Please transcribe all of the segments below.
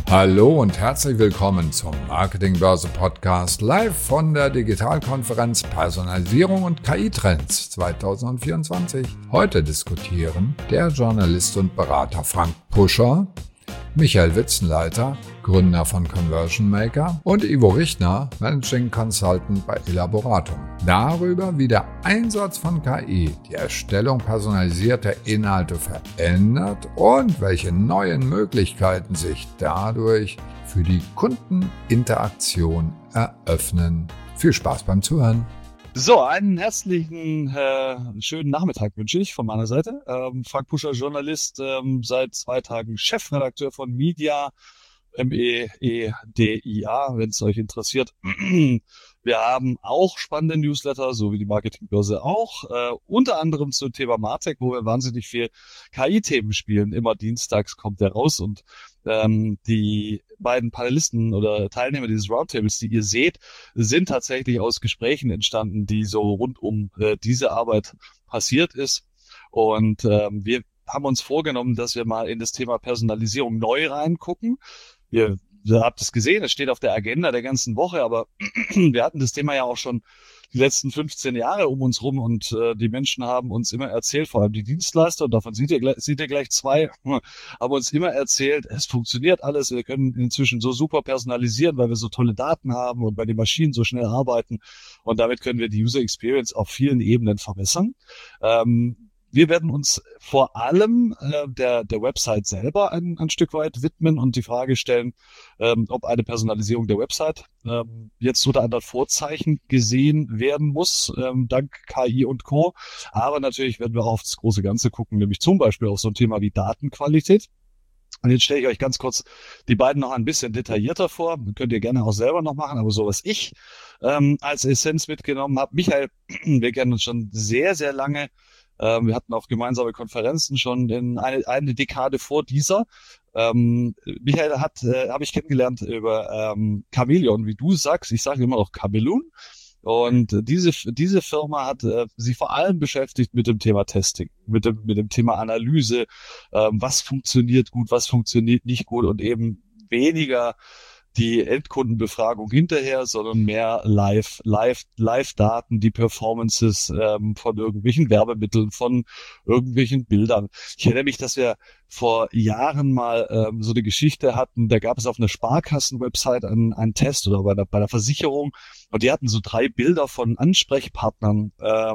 Hallo und herzlich willkommen zum Marketingbörse Podcast live von der Digitalkonferenz Personalisierung und KI-Trends 2024. Heute diskutieren der Journalist und Berater Frank Puscher, Michael Witzenleiter, Gründer von Conversion Maker, und Ivo Richtner, Managing Consultant bei Elaboratum, darüber, wie der Einsatz von KI die Erstellung personalisierter Inhalte verändert und welche neuen Möglichkeiten sich dadurch für die Kundeninteraktion eröffnen. Viel Spaß beim Zuhören. So, einen herzlichen, schönen Nachmittag wünsche ich von meiner Seite. Frank Puscher, Journalist, seit 2 Tagen Chefredakteur von Media, MEEDIA, wenn es euch interessiert. Wir haben auch spannende Newsletter, so wie die Marketingbörse auch, unter anderem zum Thema MarTech, wo wir wahnsinnig viel KI-Themen spielen. Immer dienstags kommt der raus und die beiden Panelisten oder Teilnehmer dieses Roundtables, die ihr seht, sind tatsächlich aus Gesprächen entstanden, die so rund um diese Arbeit passiert ist. Und wir haben uns vorgenommen, dass wir mal in das Thema Personalisierung neu reingucken. Ihr habt es gesehen, es steht auf der Agenda der ganzen Woche, aber wir hatten das Thema ja auch schon die letzten 15 Jahre um uns rum und die Menschen haben uns immer erzählt, vor allem die Dienstleister, und davon seht ihr gleich 2, haben uns immer erzählt, es funktioniert alles, wir können inzwischen so super personalisieren, weil wir so tolle Daten haben und bei den Maschinen so schnell arbeiten, und damit können wir die User Experience auf vielen Ebenen verbessern. Wir werden uns vor allem der Website selber ein Stück weit widmen und die Frage stellen, ob eine Personalisierung der Website jetzt unter anderen Vorzeichen gesehen werden muss, dank KI und Co. Aber natürlich werden wir auch auf das große Ganze gucken, nämlich zum Beispiel auf so ein Thema wie Datenqualität. Und jetzt stelle ich euch ganz kurz die beiden noch ein bisschen detaillierter vor. Könnt ihr gerne auch selber noch machen, aber so was ich als Essenz mitgenommen habe. Michael, wir kennen uns schon sehr, sehr lange. Wir hatten auch gemeinsame Konferenzen schon in eine Dekade vor dieser. Michael habe ich kennengelernt über Chameleon, wie du sagst. Ich sage immer noch Chameleon. Und diese Firma hat sich vor allem beschäftigt mit dem Thema Testing, mit dem Thema Analyse, was funktioniert gut, was funktioniert nicht gut, und eben weniger die Endkundenbefragung hinterher, sondern mehr Live-Daten, die Performances von irgendwelchen Werbemitteln, von irgendwelchen Bildern. Ich erinnere mich, dass wir vor Jahren mal so eine Geschichte hatten, da gab es auf einer Sparkassen-Website einen Test oder bei der Versicherung, und die hatten so 3 Bilder von Ansprechpartnern,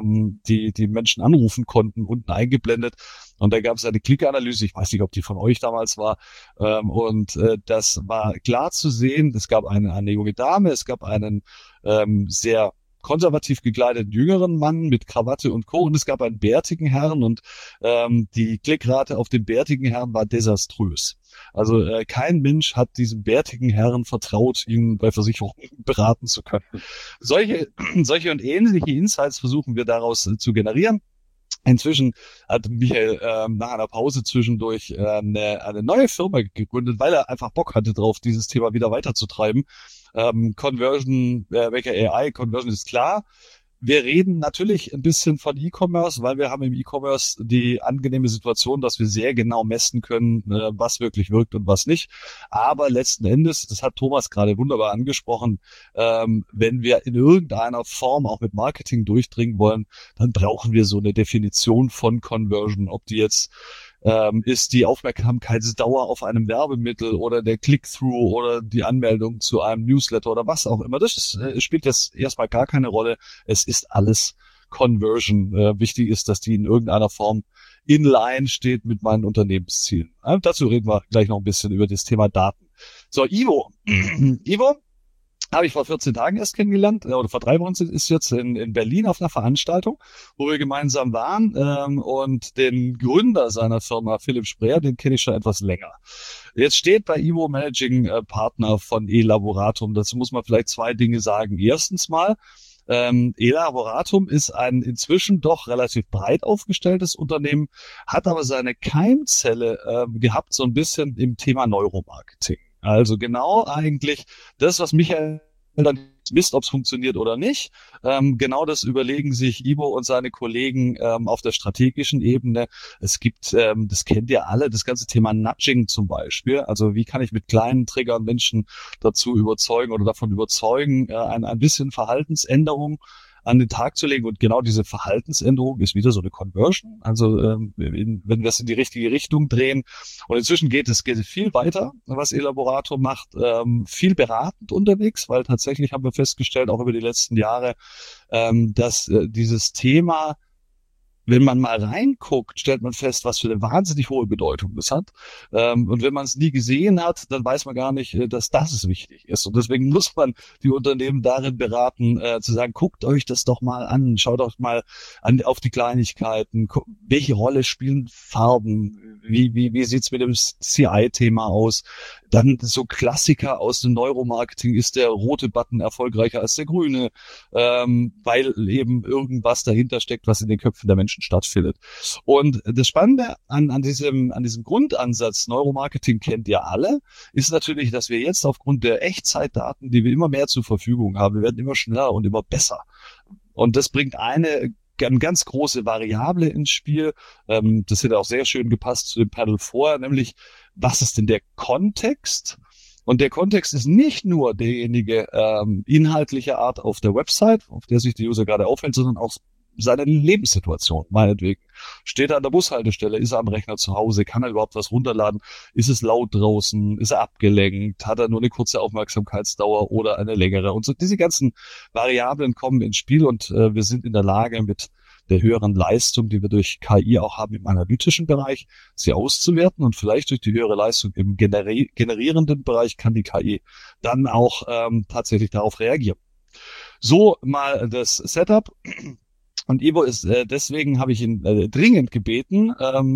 die Menschen anrufen konnten, unten eingeblendet. Und da gab es eine Klickanalyse, ich weiß nicht, ob die von euch damals war, und das war klar zu sehen. Es gab eine junge Dame, es gab einen sehr konservativ gekleideten jüngeren Mann mit Krawatte und Co. Und es gab einen bärtigen Herrn, und die Klickrate auf den bärtigen Herrn war desaströs. Also kein Mensch hat diesem bärtigen Herrn vertraut, ihn bei Versicherungen beraten zu können. Solche und ähnliche Insights versuchen wir daraus zu generieren. Inzwischen hat Michael nach einer Pause zwischendurch eine neue Firma gegründet, weil er einfach Bock hatte drauf, dieses Thema wieder weiterzutreiben. Conversion Maker AI, Conversion ist klar. Wir reden natürlich ein bisschen von E-Commerce, weil wir haben im E-Commerce die angenehme Situation, dass wir sehr genau messen können, was wirklich wirkt und was nicht. Aber letzten Endes, das hat Thomas gerade wunderbar angesprochen, wenn wir in irgendeiner Form auch mit Marketing durchdringen wollen, dann brauchen wir so eine Definition von Conversion, ob die jetzt ist die Aufmerksamkeitsdauer auf einem Werbemittel oder der Click-Through oder die Anmeldung zu einem Newsletter oder was auch immer. Das spielt jetzt erstmal gar keine Rolle. Es ist alles Conversion. Wichtig ist, dass die in irgendeiner Form in line steht mit meinen Unternehmenszielen. Dazu reden wir gleich noch ein bisschen über das Thema Daten. So, Ivo. Ivo habe ich vor 14 Tagen erst kennengelernt, oder vor 3 Wochen ist jetzt in Berlin auf einer Veranstaltung, wo wir gemeinsam waren, und den Gründer seiner Firma, Philipp Spreer, den kenne ich schon etwas länger. Jetzt steht bei Ivo Managing Partner von Elaboratum. Dazu muss man vielleicht 2 Dinge sagen. Erstens mal, Elaboratum ist ein inzwischen doch relativ breit aufgestelltes Unternehmen, hat aber seine Keimzelle gehabt so ein bisschen im Thema Neuromarketing. Also genau eigentlich das, was Michael dann wisst, ob es funktioniert oder nicht. Genau das überlegen sich Ivo und seine Kollegen auf der strategischen Ebene. Es gibt, das kennt ihr alle, das ganze Thema Nudging zum Beispiel. Also wie kann ich mit kleinen Triggern Menschen dazu überzeugen oder davon überzeugen, ein bisschen Verhaltensänderung an den Tag zu legen. Und genau diese Verhaltensänderung ist wieder so eine Conversion. Also wenn wir es in die richtige Richtung drehen. Und inzwischen geht es viel weiter, was Elaborator macht. Viel beratend unterwegs, weil tatsächlich haben wir festgestellt, auch über die letzten Jahre, dass dieses Thema, wenn man mal reinguckt, stellt man fest, was für eine wahnsinnig hohe Bedeutung das hat. Und wenn man es nie gesehen hat, dann weiß man gar nicht, dass das wichtig ist. Und deswegen muss man die Unternehmen darin beraten, zu sagen, guckt euch das doch mal an, schaut doch mal auf die Kleinigkeiten, welche Rolle spielen Farben, wie sieht's mit dem CI-Thema aus? Dann so Klassiker aus dem Neuromarketing, ist der rote Button erfolgreicher als der grüne, weil eben irgendwas dahinter steckt, was in den Köpfen der Menschen stattfindet. Und das Spannende an diesem Grundansatz, Neuromarketing kennt ihr alle, ist natürlich, dass wir jetzt aufgrund der Echtzeitdaten, die wir immer mehr zur Verfügung haben, wir werden immer schneller und immer besser. Und das bringt eine ganz große Variable ins Spiel. Das hätte auch sehr schön gepasst zu dem Panel vorher, nämlich was ist denn der Kontext? Und der Kontext ist nicht nur derjenige inhaltliche Art auf der Website, auf der sich der User gerade aufhält, sondern auch seine Lebenssituation, meinetwegen. Steht er an der Bushaltestelle, ist er am Rechner zu Hause, kann er überhaupt was runterladen, ist es laut draußen, ist er abgelenkt, hat er nur eine kurze Aufmerksamkeitsdauer oder eine längere. Und so diese ganzen Variablen kommen ins Spiel und wir sind in der Lage, mit der höheren Leistung, die wir durch KI auch haben im analytischen Bereich, sie auszuwerten und vielleicht durch die höhere Leistung im generierenden Bereich kann die KI dann auch tatsächlich darauf reagieren. So mal das Setup. Und Ivo ist, deswegen habe ich ihn dringend gebeten,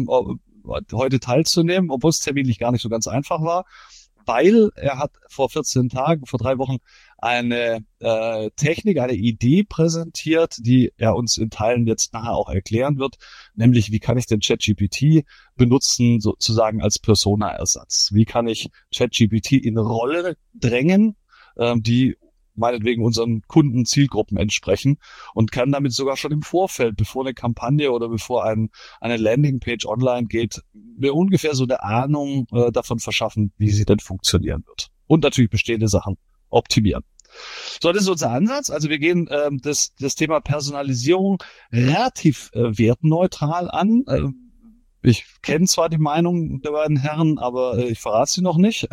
heute teilzunehmen, obwohl es terminlich gar nicht so ganz einfach war, weil er hat vor 14 Tagen, vor 3 Wochen eine Technik, eine Idee präsentiert, die er uns in Teilen jetzt nachher auch erklären wird, nämlich wie kann ich den ChatGPT benutzen, sozusagen als Persona-Ersatz? Wie kann ich ChatGPT in Rolle drängen, die meinetwegen unseren Kunden Zielgruppen entsprechen und kann damit sogar schon im Vorfeld, bevor eine Kampagne oder bevor eine Landingpage online geht, mir ungefähr so eine Ahnung davon verschaffen, wie sie denn funktionieren wird. Und natürlich bestehende Sachen optimieren. So, das ist unser Ansatz. Also wir gehen das Thema Personalisierung relativ wertneutral an. Ich kenne zwar die Meinung der beiden Herren, aber ich verrate sie noch nicht.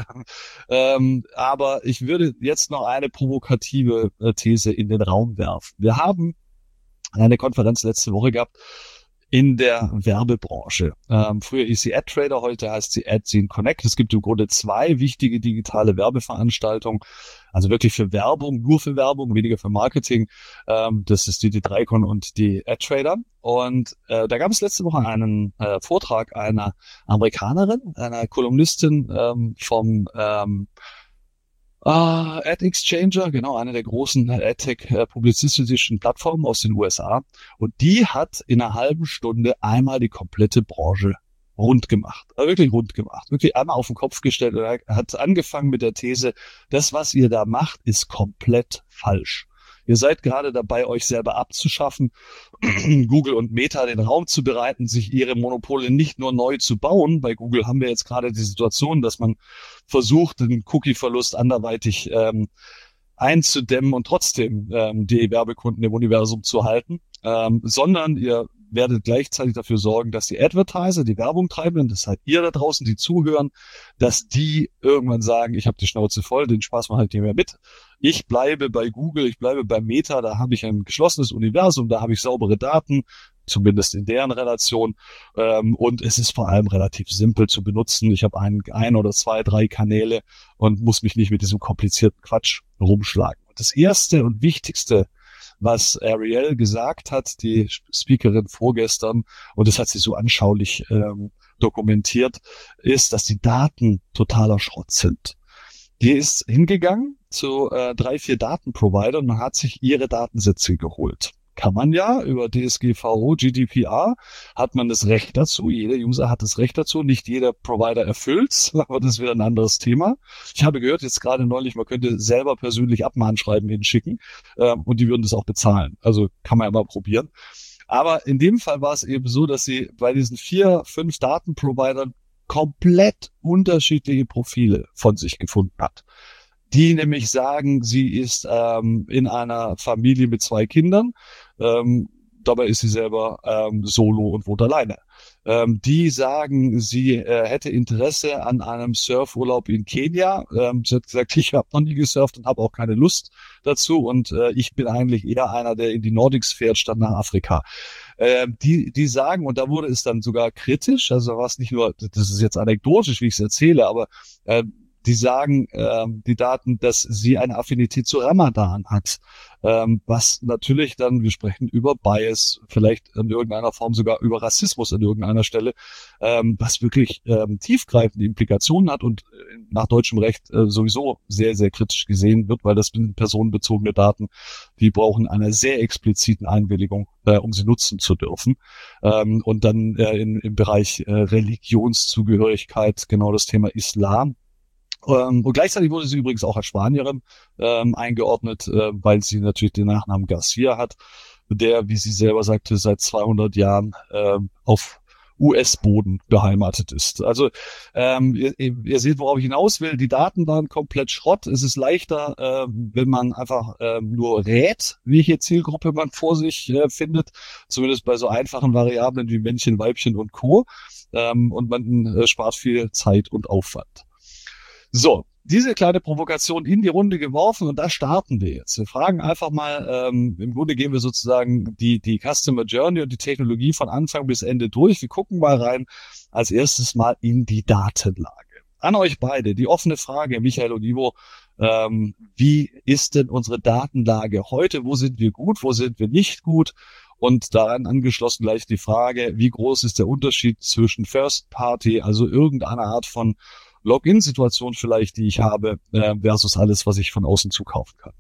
Aber ich würde jetzt noch eine provokative These in den Raum werfen. Wir haben eine Konferenz letzte Woche gehabt in der Werbebranche. Früher hieß sie AdTrader, heute heißt sie AdScene Connect. Es gibt im Grunde 2 wichtige digitale Werbeveranstaltungen, also wirklich für Werbung, nur für Werbung, weniger für Marketing. Das ist die D3Con und die AdTrader. Und da gab es letzte Woche einen Vortrag einer Amerikanerin, einer Kolumnistin vom Ad Exchanger, genau, eine der großen AdTech-publizistischen Plattformen aus den USA. Und die hat in einer halben Stunde einmal die komplette Branche rund gemacht. Also wirklich rund gemacht. Wirklich einmal auf den Kopf gestellt und hat angefangen mit der These, das, was ihr da macht, ist komplett falsch. Ihr seid gerade dabei, euch selber abzuschaffen, Google und Meta den Raum zu bereiten, sich ihre Monopole nicht nur neu zu bauen. Bei Google haben wir jetzt gerade die Situation, dass man versucht, den Cookie-Verlust anderweitig einzudämmen und trotzdem die Werbekunden im Universum zu halten, sondern ihr werdet gleichzeitig dafür sorgen, dass die Advertiser, die Werbung treibenden, das seid ihr da draußen, die zuhören, dass die irgendwann sagen, ich habe die Schnauze voll, den Spaß mache ich nicht mehr mit. Ich bleibe bei Google, ich bleibe bei Meta, da habe ich ein geschlossenes Universum, da habe ich saubere Daten, zumindest in deren Relation. Und es ist vor allem relativ simpel zu benutzen. Ich habe ein oder 2, 3 Kanäle und muss mich nicht mit diesem komplizierten Quatsch rumschlagen. Und das Erste und Wichtigste, was Ariel gesagt hat, die Speakerin vorgestern, und das hat sie so anschaulich dokumentiert, ist, dass die Daten totaler Schrott sind. Die ist hingegangen zu 3, 4 Datenprovidern und hat sich ihre Datensätze geholt. kann man ja über DSGVO, GDPR, hat man das Recht dazu. Jeder User hat das Recht dazu. Nicht jeder Provider erfüllt's, aber das ist wieder ein anderes Thema. Ich habe gehört, jetzt gerade neulich, man könnte selber persönlich Abmahnschreiben hinschicken und die würden das auch bezahlen. Also kann man ja mal probieren. Aber in dem Fall war es eben so, dass sie bei diesen 4, 5 Datenprovidern komplett unterschiedliche Profile von sich gefunden hat. Die nämlich sagen, sie ist in einer Familie mit 2 Kindern. Dabei ist sie selber solo und wohnt alleine. Die sagen, sie hätte Interesse an einem Surfurlaub in Kenia. Sie hat gesagt, ich habe noch nie gesurft und habe auch keine Lust dazu. Und ich bin eigentlich eher einer, der in die Nordics fährt, statt nach Afrika. Die sagen, und da wurde es dann sogar kritisch, also war es nicht nur, das ist jetzt anekdotisch, wie ich es erzähle, aber die sagen, die Daten, dass sie eine Affinität zu Ramadan hat, was natürlich dann, wir sprechen über Bias, vielleicht in irgendeiner Form sogar über Rassismus an irgendeiner Stelle, was wirklich tiefgreifende Implikationen hat und nach deutschem Recht sowieso sehr, sehr kritisch gesehen wird, weil das sind personenbezogene Daten, die brauchen eine sehr expliziten Einwilligung, um sie nutzen zu dürfen. Und dann im Bereich Religionszugehörigkeit genau das Thema Islam. Und gleichzeitig wurde sie übrigens auch als Spanierin eingeordnet, weil sie natürlich den Nachnamen Garcia hat, der, wie sie selber sagte, seit 200 Jahren auf US-Boden beheimatet ist. Also ihr seht, worauf ich hinaus will. Die Daten waren komplett Schrott. Es ist leichter, wenn man einfach nur rät, welche Zielgruppe man vor sich findet, zumindest bei so einfachen Variablen wie Männchen, Weibchen und Co. Und man spart viel Zeit und Aufwand. So, diese kleine Provokation in die Runde geworfen und da starten wir jetzt. Wir fragen einfach mal, im Grunde gehen wir sozusagen die Customer Journey und die Technologie von Anfang bis Ende durch. Wir gucken mal rein als erstes mal in die Datenlage. An euch beide, die offene Frage, Michael und Ivo, wie ist denn unsere Datenlage heute? Wo sind wir gut, wo sind wir nicht gut? Und daran angeschlossen gleich die Frage, wie groß ist der Unterschied zwischen First Party, also irgendeiner Art von Login-Situation vielleicht, die ich habe, versus alles, was ich von außen zukaufen kann.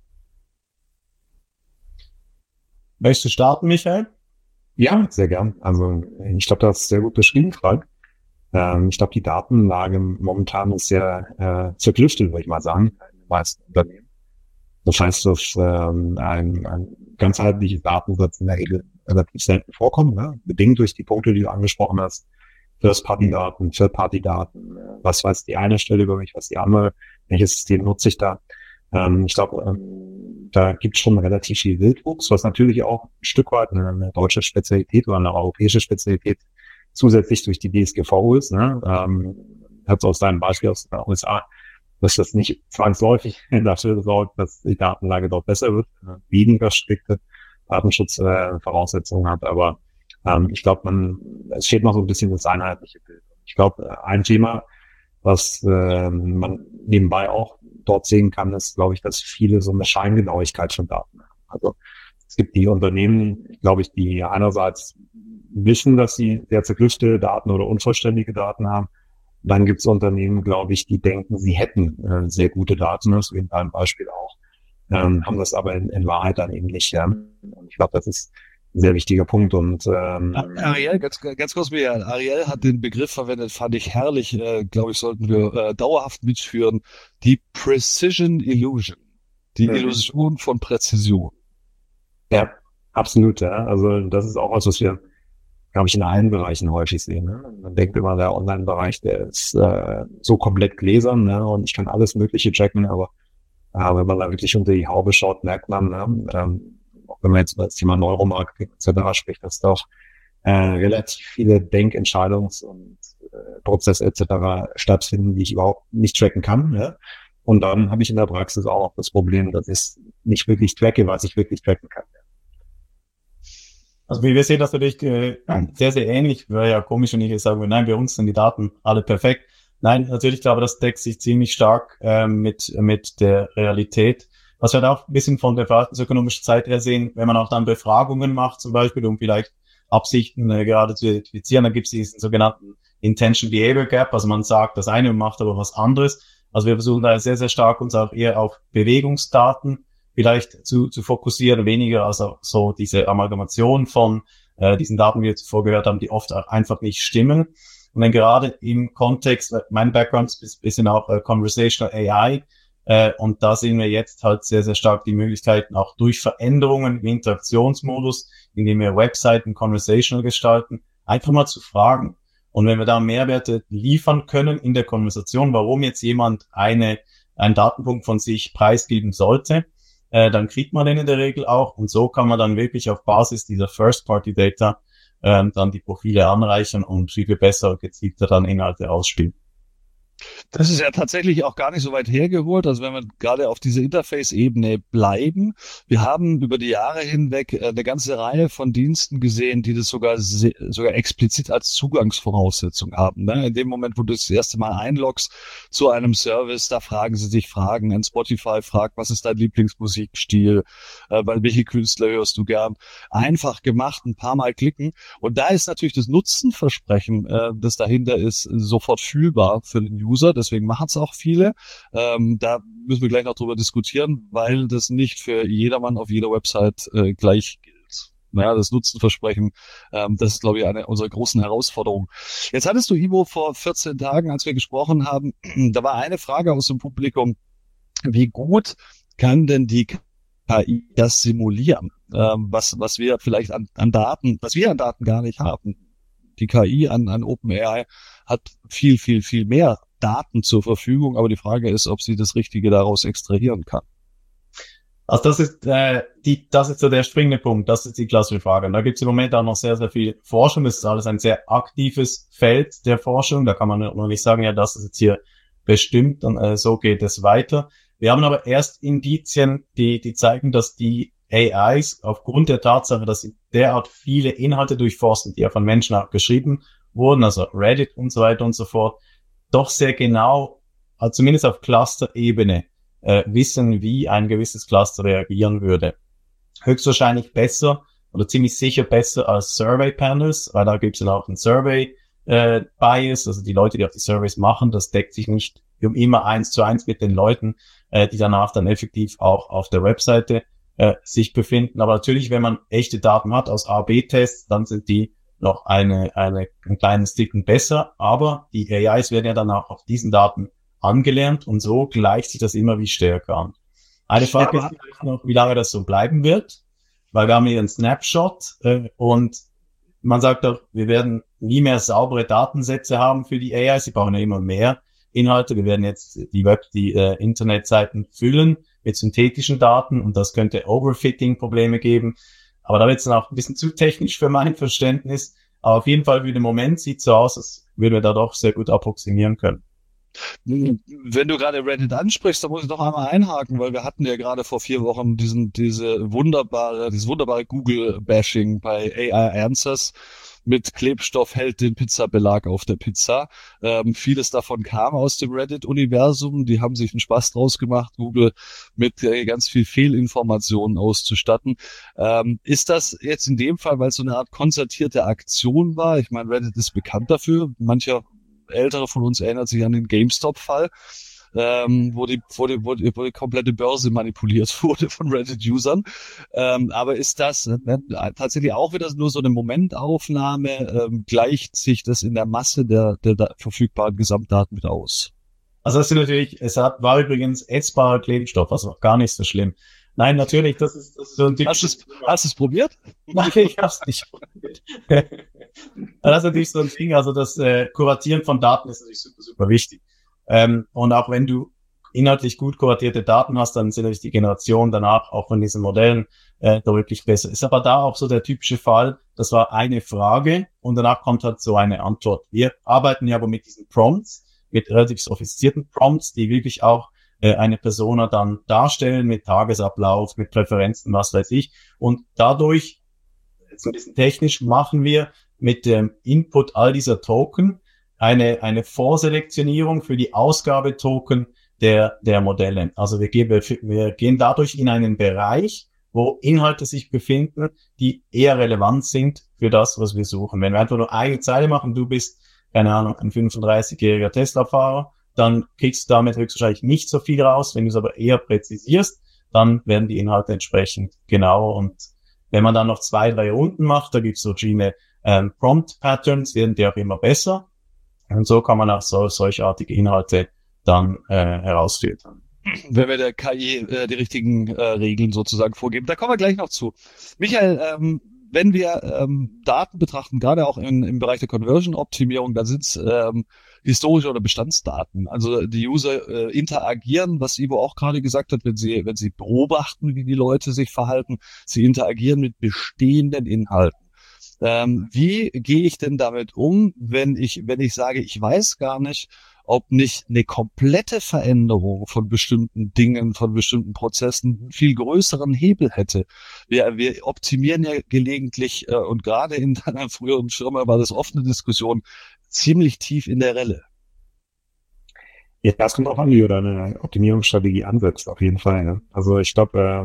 Möchtest du starten, Michael? Ja, sehr gern. Also ich glaube, das ist sehr gut beschrieben, Frank. Ich glaube, die Datenlage momentan ist sehr zerklüftet, würde ich mal sagen, in den meisten Unternehmen. Das heißt, dass ein ganzheitliches Datensatz in der Regel relativ selten vorkommt, ne? Bedingt durch die Punkte, die du angesprochen hast. First-Party-Daten, Third-Party-Daten, was weiß die eine Stelle über mich, was die andere, welches System nutze ich da. Ich glaube, da gibt es schon relativ viel Wildwuchs, was natürlich auch ein Stück weit eine deutsche Spezialität oder eine europäische Spezialität zusätzlich durch die DSGVO ist. Ne? Hat aus deinem Beispiel aus den USA, dass das nicht zwangsläufig dafür sorgt, dass die Datenlage dort besser wird, weniger strikte Datenschutzvoraussetzungen hat, aber ich glaube, es steht noch so ein bisschen das einheitliche Bild. Ich glaube, ein Thema, was man nebenbei auch dort sehen kann, ist, glaube ich, dass viele so eine Scheingenauigkeit von Daten haben. Also es gibt die Unternehmen, glaube ich, die einerseits wissen, dass sie sehr zerklüftete Daten oder unvollständige Daten haben. Dann gibt es Unternehmen, glaube ich, die denken, sie hätten sehr gute Daten, so wie in deinem Beispiel auch, haben das aber in Wahrheit dann eben nicht. Ja. Und ich glaube, das ist sehr wichtiger Punkt. Und Ariel, ganz kurz, Michael. Ariel hat den Begriff verwendet, fand ich herrlich. Glaube ich, sollten wir dauerhaft mitführen. Die Precision Illusion. Die Illusion von Präzision. Ja, absolut. Ja. Also das ist auch was wir, glaube ich, in allen Bereichen häufig sehen. Ne? Man denkt immer, der Online-Bereich, der ist so komplett gläsern, ne? Und ich kann alles Mögliche checken, aber wenn man da wirklich unter die Haube schaut, merkt man, ne? Wenn man jetzt über das Thema Neuromarketing etc. spricht, dass doch relativ viele Denkentscheidungs- und Prozesse etc. stattfinden, die ich überhaupt nicht tracken kann. Ja? Und dann habe ich in der Praxis auch noch das Problem, dass ich nicht wirklich tracke, was ich wirklich tracken kann. Also wir sehen das natürlich sehr, sehr ähnlich. Wäre ja komisch, wenn ich jetzt sage, nein, bei uns sind die Daten alle perfekt. Nein, natürlich, glaube ich, das deckt sich ziemlich stark mit der Realität. Was wir da auch ein bisschen von der verhaltensökonomischen Zeit her sehen, wenn man auch dann Befragungen macht, zum Beispiel, um vielleicht Absichten gerade zu identifizieren, dann gibt es diesen sogenannten Intention Behavior Gap, also man sagt das eine und macht aber was anderes. Also wir versuchen da sehr, sehr stark uns auch eher auf Bewegungsdaten vielleicht zu fokussieren, weniger also so diese Amalgamation von diesen Daten, wie wir zuvor gehört haben, die oft einfach nicht stimmen. Und dann gerade im Kontext, mein Background ist ein bisschen auch Conversational AI, und da sehen wir jetzt halt sehr, sehr stark die Möglichkeiten, auch durch Veränderungen im Interaktionsmodus, indem wir Webseiten conversational gestalten, einfach mal zu fragen. Und wenn wir da Mehrwerte liefern können in der Konversation, warum jetzt jemand einen Datenpunkt von sich preisgeben sollte, dann kriegt man den in der Regel auch. Und so kann man dann wirklich auf Basis dieser First-Party-Data dann die Profile anreichern und viel besser und gezielter dann Inhalte ausspielen. Das ist ja tatsächlich auch gar nicht so weit hergeholt. Also wenn wir gerade auf dieser Interface-Ebene bleiben, wir haben über die Jahre hinweg eine ganze Reihe von Diensten gesehen, die das sogar explizit als Zugangsvoraussetzung haben. Ne? In dem Moment, wo du das erste Mal einloggst zu einem Service, da fragen sie dich Fragen. Ein Spotify fragt, was ist dein Lieblingsmusikstil? Welche Künstler hörst du gern? Einfach gemacht, ein paar Mal klicken. Und da ist natürlich das Nutzenversprechen, das dahinter ist, sofort fühlbar für den User, deswegen machen es auch viele. Da müssen wir gleich noch drüber diskutieren, weil das nicht für jedermann auf jeder Website gleich gilt. Naja, das Nutzenversprechen, das ist, glaube ich, eine unserer großen Herausforderungen. Jetzt hattest du, Ivo, vor 14 Tagen, als wir gesprochen haben, da war eine Frage aus dem Publikum, wie gut kann denn die KI das simulieren, was wir vielleicht an Daten, was wir an Daten gar nicht haben. Die KI an OpenAI hat viel, viel, viel mehr Daten zur Verfügung, aber die Frage ist, ob sie das Richtige daraus extrahieren kann. Also das ist so der springende Punkt, das ist die klassische Frage. Und da gibt es im Moment auch noch sehr, sehr viel Forschung. Das ist alles ein sehr aktives Feld der Forschung. Da kann man noch nicht sagen, ja, das ist jetzt hier bestimmt und so geht es weiter. Wir haben aber erst Indizien, die zeigen, dass die AIs aufgrund der Tatsache, dass sie derart viele Inhalte durchforsten, die ja von Menschen auch geschrieben wurden, also Reddit und so weiter und so fort, doch sehr genau, also zumindest auf Cluster-Ebene, wissen, wie ein gewisses Cluster reagieren würde. Höchstwahrscheinlich besser oder ziemlich sicher besser als Survey-Panels, weil da gibt es dann auch einen Survey-Bias, also die Leute, die auch die Surveys machen, das deckt sich nicht immer 1:1 mit den Leuten, die danach dann effektiv auch auf der Webseite sich befinden. Aber natürlich, wenn man echte Daten hat aus A/B-Tests, dann sind die noch ein kleines Ticken besser. Aber die AIs werden ja dann auch auf diesen Daten angelernt und so gleicht sich das immer wie stärker an. Eine Frage ist vielleicht noch, wie lange das so bleiben wird, weil wir haben hier einen Snapshot und man sagt doch, wir werden nie mehr saubere Datensätze haben für die AIs. Sie brauchen ja immer mehr Inhalte. Wir werden jetzt die Internetseiten füllen mit synthetischen Daten und das könnte Overfitting-Probleme geben. Aber da wird es dann auch ein bisschen zu technisch für mein Verständnis. Aber auf jeden Fall für den Moment sieht es so aus, als würden wir da doch sehr gut approximieren können. Wenn du gerade Reddit ansprichst, da muss ich noch einmal einhaken, weil wir hatten ja gerade vor 4 Wochen dieses wunderbare Google-Bashing bei AI Answers mit Klebstoff hält den Pizzabelag auf der Pizza. Vieles davon kam aus dem Reddit-Universum. Die haben sich einen Spaß draus gemacht, Google mit ganz viel Fehlinformationen auszustatten. Ist das jetzt in dem Fall, weil es so eine Art konzertierte Aktion war? Ich meine, Reddit ist bekannt dafür. Mancher Ältere von uns erinnert sich an den GameStop-Fall, wo die komplette Börse manipuliert wurde von Reddit-Usern. Aber ist das tatsächlich auch wieder nur so eine Momentaufnahme? Gleicht sich das in der Masse der verfügbaren Gesamtdaten mit aus? Also das ist natürlich, war übrigens essbarer Klebstoff, also gar nicht so schlimm. Nein, natürlich, das ist so ein typisches... Hast du es probiert? Nein, ich hab's nicht probiert. Das ist natürlich so ein Ding, also das Kuratieren von Daten ist natürlich super, super wichtig. Und auch wenn du inhaltlich gut kuratierte Daten hast, dann sind natürlich die Generationen danach auch von diesen Modellen deutlich besser. Ist aber da auch so der typische Fall, das war eine Frage und danach kommt halt so eine Antwort. Wir arbeiten ja aber mit diesen Prompts, mit relativ sophistizierten Prompts, die wirklich auch eine Persona dann darstellen mit Tagesablauf, mit Präferenzen, was weiß ich. Und dadurch, jetzt ein bisschen technisch, machen wir mit dem Input all dieser Token eine Vorselektionierung für die Ausgabetoken der Modelle. Also wir gehen dadurch in einen Bereich, wo Inhalte sich befinden, die eher relevant sind für das, was wir suchen. Wenn wir einfach nur eine Zeile machen, du bist, keine Ahnung, ein 35-jähriger Tesla-Fahrer, dann kriegst du damit höchstwahrscheinlich nicht so viel raus. Wenn du es aber eher präzisierst, dann werden die Inhalte entsprechend genau. Und wenn man dann noch 2, 3 Runden macht, da gibt's so verschiedene Prompt-Patterns, werden die auch immer besser. Und so kann man auch solchartige Inhalte dann herausfiltern. Wenn wir der KI die richtigen Regeln sozusagen vorgeben. Da kommen wir gleich noch zu. Michael, wenn wir Daten betrachten, gerade auch im Bereich der Conversion-Optimierung, da sind es historische oder Bestandsdaten. Also die User interagieren, was Ivo auch gerade gesagt hat, wenn sie beobachten, wie die Leute sich verhalten, sie interagieren mit bestehenden Inhalten. Wie gehe ich denn damit um, wenn ich sage, ich weiß gar nicht, ob nicht eine komplette Veränderung von bestimmten Dingen, von bestimmten Prozessen einen viel größeren Hebel hätte. Wir optimieren ja gelegentlich, und gerade in deiner früheren Firma war das oft eine Diskussion, ziemlich tief in der Rille. Ja, es kommt auch an, wie du deine Optimierungsstrategie ansetzt, auf jeden Fall. Ja. Also ich glaube,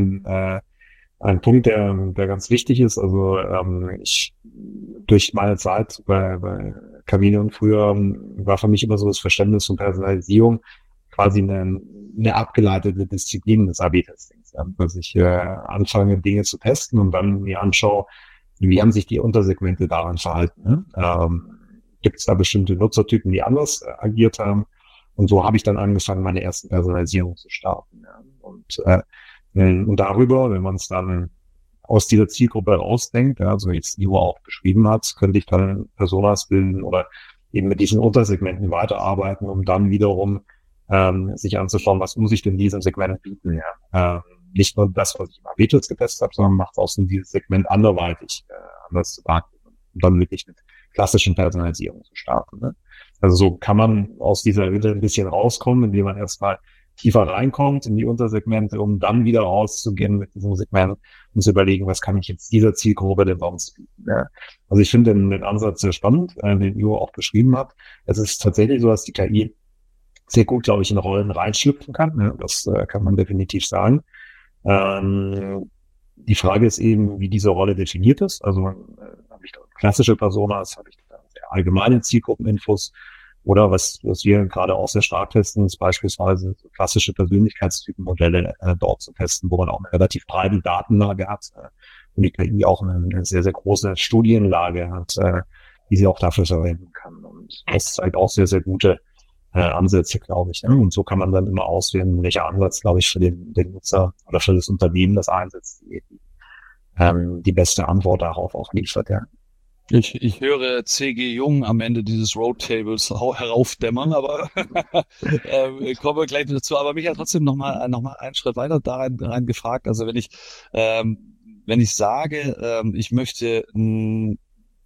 ein Punkt, der ganz wichtig ist, also ich durch meine Zeit bei Camilion früher war für mich immer so das Verständnis von Personalisierung quasi eine abgeleitete Disziplin des A/B-Testings, ja, dass ich anfange, Dinge zu testen und dann mir anschaue, wie haben sich die Untersegmente daran verhalten. Ne? Gibt es da bestimmte Nutzertypen, die anders agiert haben? Und so habe ich dann angefangen, meine ersten Personalisierung zu starten. Ja. Und darüber, wenn man es dann aus dieser Zielgruppe rausdenkt, ja, so jetzt Ivo auch beschrieben hat, könnte ich dann Personas bilden oder eben mit diesen Untersegmenten weiterarbeiten, um dann wiederum sich anzuschauen, was muss ich denn diesem Segment bieten. Ja. Nicht nur das, was ich im A/B-Test getestet habe, sondern macht aus dieses Segment anderweitig anders zu behandeln und dann wirklich mit klassischen Personalisierung zu starten. Ne? Also so kann man aus dieser Rille ein bisschen rauskommen, indem man erstmal tiefer reinkommt in die Untersegmente, um dann wieder rauszugehen mit diesem Segment und zu überlegen, was kann ich jetzt dieser Zielgruppe denn sonst bieten. Ja. Also ich finde den Ansatz sehr spannend, den Ivo auch beschrieben hat. Es ist tatsächlich so, dass die KI sehr gut, glaube ich, in Rollen reinschlüpfen kann. Ja. Das kann man definitiv sagen. Die Frage ist eben, wie diese Rolle definiert ist. Also habe ich da klassische Personas, habe ich da sehr allgemeine Zielgruppeninfos, oder was wir gerade auch sehr stark testen, ist beispielsweise so klassische Persönlichkeitstypenmodelle dort zu testen, wo man auch eine relativ breite Datenlage hat und die KI auch eine sehr, sehr große Studienlage hat, die sie auch dafür verwenden kann. Und das zeigt auch sehr, sehr gute Ansätze, glaube ich. Und so kann man dann immer auswählen, welcher Ansatz, glaube ich, für den Nutzer oder für das Unternehmen das einsetzt, die beste Antwort darauf auch liefert, ja. Ich höre C.G. Jung am Ende dieses Roadtables heraufdämmern, aber kommen wir gleich dazu. Aber mich hat trotzdem noch mal einen Schritt weiter da rein gefragt. Also wenn ich sage, ich möchte eine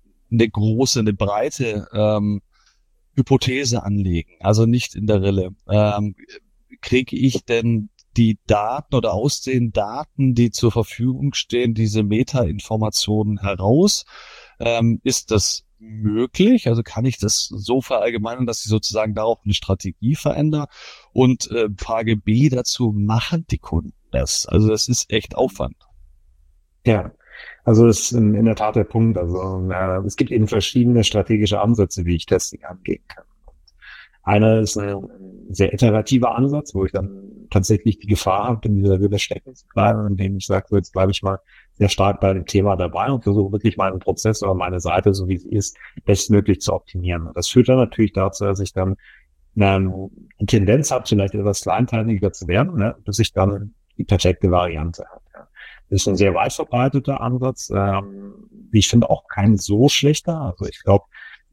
breite Hypothese anlegen, also nicht in der Rille, kriege ich denn die Daten oder aus den Daten, die zur Verfügung stehen, diese Meta-Informationen heraus? Ist das möglich? Also kann ich das so verallgemeinern, dass ich sozusagen darauf eine Strategie verändere? Und Frage B dazu, machen die Kunden das? Also das ist echt Aufwand. Ja, also das ist in der Tat der Punkt. Also es gibt eben verschiedene strategische Ansätze, wie ich Testing angehen kann. Einer ist ein sehr iterativer Ansatz, wo ich dann tatsächlich die Gefahr habe, in dieser Höhle stecken zu bleiben, indem ich sage, so jetzt bleibe ich mal sehr stark bei dem Thema dabei und versuche wirklich meinen Prozess oder meine Seite, so wie sie ist, bestmöglich zu optimieren. Und das führt dann natürlich dazu, dass ich dann die Tendenz habe, vielleicht etwas kleinteiliger zu werden, ne, bis ich dann die perfekte Variante habe. Ja. Das ist ein sehr weit verbreiteter Ansatz, wie ich finde auch kein so schlechter. Also ich glaube,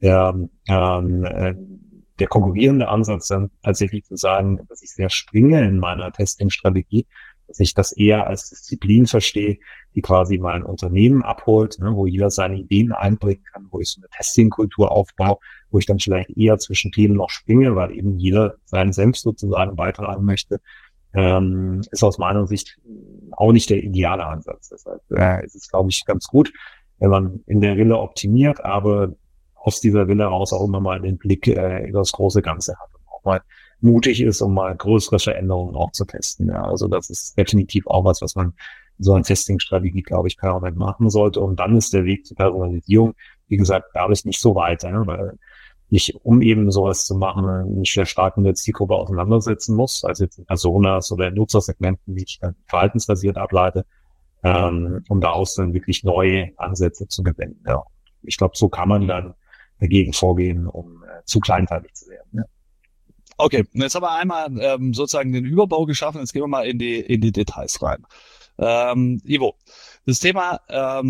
der konkurrierende Ansatz dann tatsächlich zu sagen, dass ich sehr springe in meiner Testing-Strategie, dass ich das eher als Disziplin verstehe, die quasi mein Unternehmen abholt, ne, wo jeder seine Ideen einbringen kann, wo ich so eine Testing-Kultur aufbaue, wo ich dann vielleicht eher zwischen Themen noch springe, weil eben jeder seinen Senf sozusagen beitragen möchte, ist aus meiner Sicht auch nicht der ideale Ansatz. Deshalb ist es, glaube ich, ganz gut, wenn man in der Rille optimiert, aber aus dieser Rille raus auch immer mal den Blick über das große Ganze hat und auch mal mutig ist, um mal größere Veränderungen auch zu testen. Ja, also das ist definitiv auch was man in so einer Testing-Strategie, glaube ich, permanent machen sollte. Und dann ist der Weg zur Personalisierung, wie gesagt, dadurch nicht so weit, weil um eben sowas zu machen, nicht sehr stark mit der Zielgruppe auseinandersetzen muss, also jetzt in Personas oder in Nutzersegmenten, wie ich dann verhaltensbasiert ableite, um daraus dann wirklich neue Ansätze zu gewinnen. Ja. Ich glaube, so kann man dann dagegen vorgehen, um zu kleinteilig zu werden. Ja. Okay, jetzt haben wir einmal sozusagen den Überbau geschaffen, jetzt gehen wir mal in die Details rein. Ivo, das Thema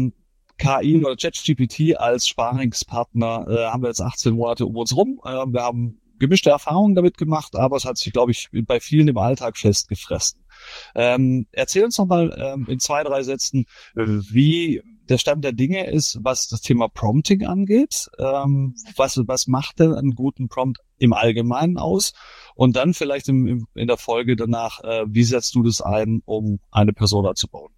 KI oder ChatGPT als Sparingspartner haben wir jetzt 18 Monate um uns rum. Wir haben gemischte Erfahrungen damit gemacht, aber es hat sich, glaube ich, bei vielen im Alltag festgefressen. Erzähl uns noch mal in 2, 3 Sätzen, wie der Stand der Dinge ist, was das Thema Prompting angeht. Was macht denn einen guten Prompt im Allgemeinen aus? Und dann vielleicht in der Folge danach, wie setzt du das ein, um eine Persona zu bauen?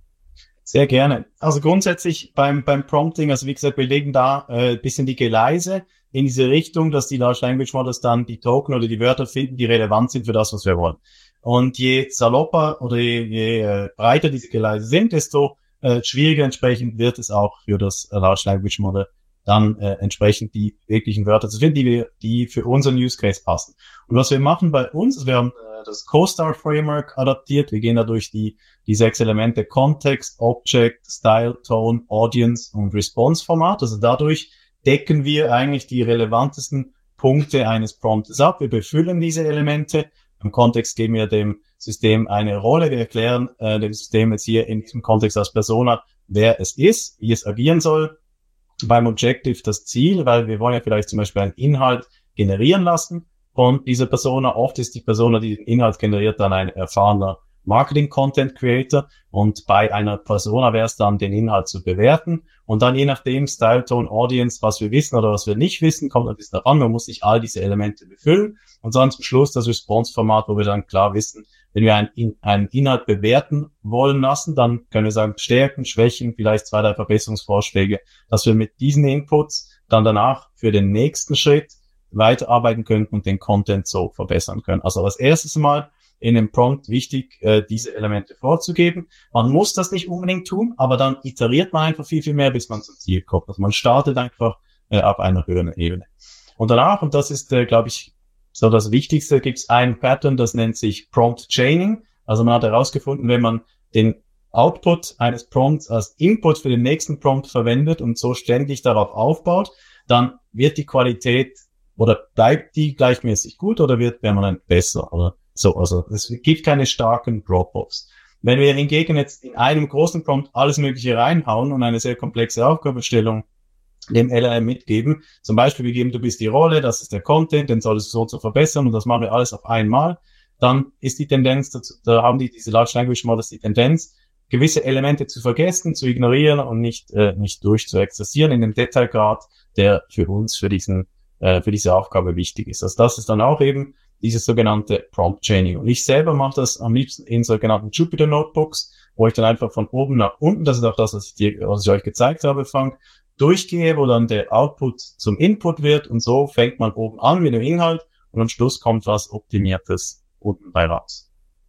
Sehr gerne. Also grundsätzlich beim Prompting, also wie gesagt, wir legen da ein bisschen die Gleise in diese Richtung, dass die Large Language Models dann die Token oder die Wörter finden, die relevant sind für das, was wir wollen. Und je salopper oder je breiter diese Gleise sind, desto schwieriger entsprechend wird es auch für das Large Language Model dann entsprechend die wirklichen Wörter zu finden, die für unseren Use Case passen. Und was wir machen bei uns, also wir haben das CoStar Framework adaptiert. Wir gehen da durch die 6 Elemente Kontext, Object, Style, Tone, Audience und Response Format. Also dadurch decken wir eigentlich die relevantesten Punkte eines Promptes ab. Wir befüllen diese Elemente. Im Kontext geben wir dem System eine Rolle. Wir erklären dem System jetzt hier in diesem Kontext als Persona, wer es ist, wie es agieren soll. Beim Objective das Ziel, weil wir wollen ja vielleicht zum Beispiel einen Inhalt generieren lassen von dieser Persona. Oft ist die Persona, die den Inhalt generiert, dann ein erfahrener Marketing-Content-Creator und bei einer Persona wäre es dann, den Inhalt zu bewerten und dann je nachdem Style, Tone, Audience, was wir wissen oder was wir nicht wissen, kommt ein bisschen daran, man muss sich all diese Elemente befüllen und dann zum Schluss das Response-Format, wo wir dann klar wissen, wenn wir einen Inhalt bewerten wollen lassen, dann können wir sagen Stärken, Schwächen, vielleicht 2, 3 Verbesserungsvorschläge, dass wir mit diesen Inputs dann danach für den nächsten Schritt weiterarbeiten können und den Content so verbessern können. Also als erstes mal in dem Prompt wichtig, diese Elemente vorzugeben. Man muss das nicht unbedingt tun, aber dann iteriert man einfach viel, viel mehr, bis man zum Ziel kommt. Also man startet einfach auf einer höheren Ebene. Und danach, und das ist, glaube ich, so das Wichtigste, gibt es ein Pattern, das nennt sich Prompt Chaining. Also man hat herausgefunden, wenn man den Output eines Prompts als Input für den nächsten Prompt verwendet und so ständig darauf aufbaut, dann wird die Qualität oder bleibt die gleichmäßig gut oder wird permanent besser oder so. Also es gibt keine starken Drop-offs. Wenn wir hingegen jetzt in einem großen Prompt alles Mögliche reinhauen und eine sehr komplexe Aufgabenstellung dem LLM mitgeben, zum Beispiel wir geben, du bist die Rolle, das ist der Content, den solltest du so zu verbessern und das machen wir alles auf einmal, dann ist die Tendenz, da haben diese Large Language Models die Tendenz, gewisse Elemente zu vergessen, zu ignorieren und nicht durchzuexerzieren in dem Detailgrad, der für uns, für diese Aufgabe wichtig ist. Also das ist dann auch eben dieses sogenannte Prompt Chaining. Und ich selber mache das am liebsten in sogenannten Jupyter Notebooks, wo ich dann einfach von oben nach unten, das ist auch das, was ich euch gezeigt habe, durchgehe, wo dann der Output zum Input wird und so fängt man oben an mit dem Inhalt und am Schluss kommt was Optimiertes unten bei raus.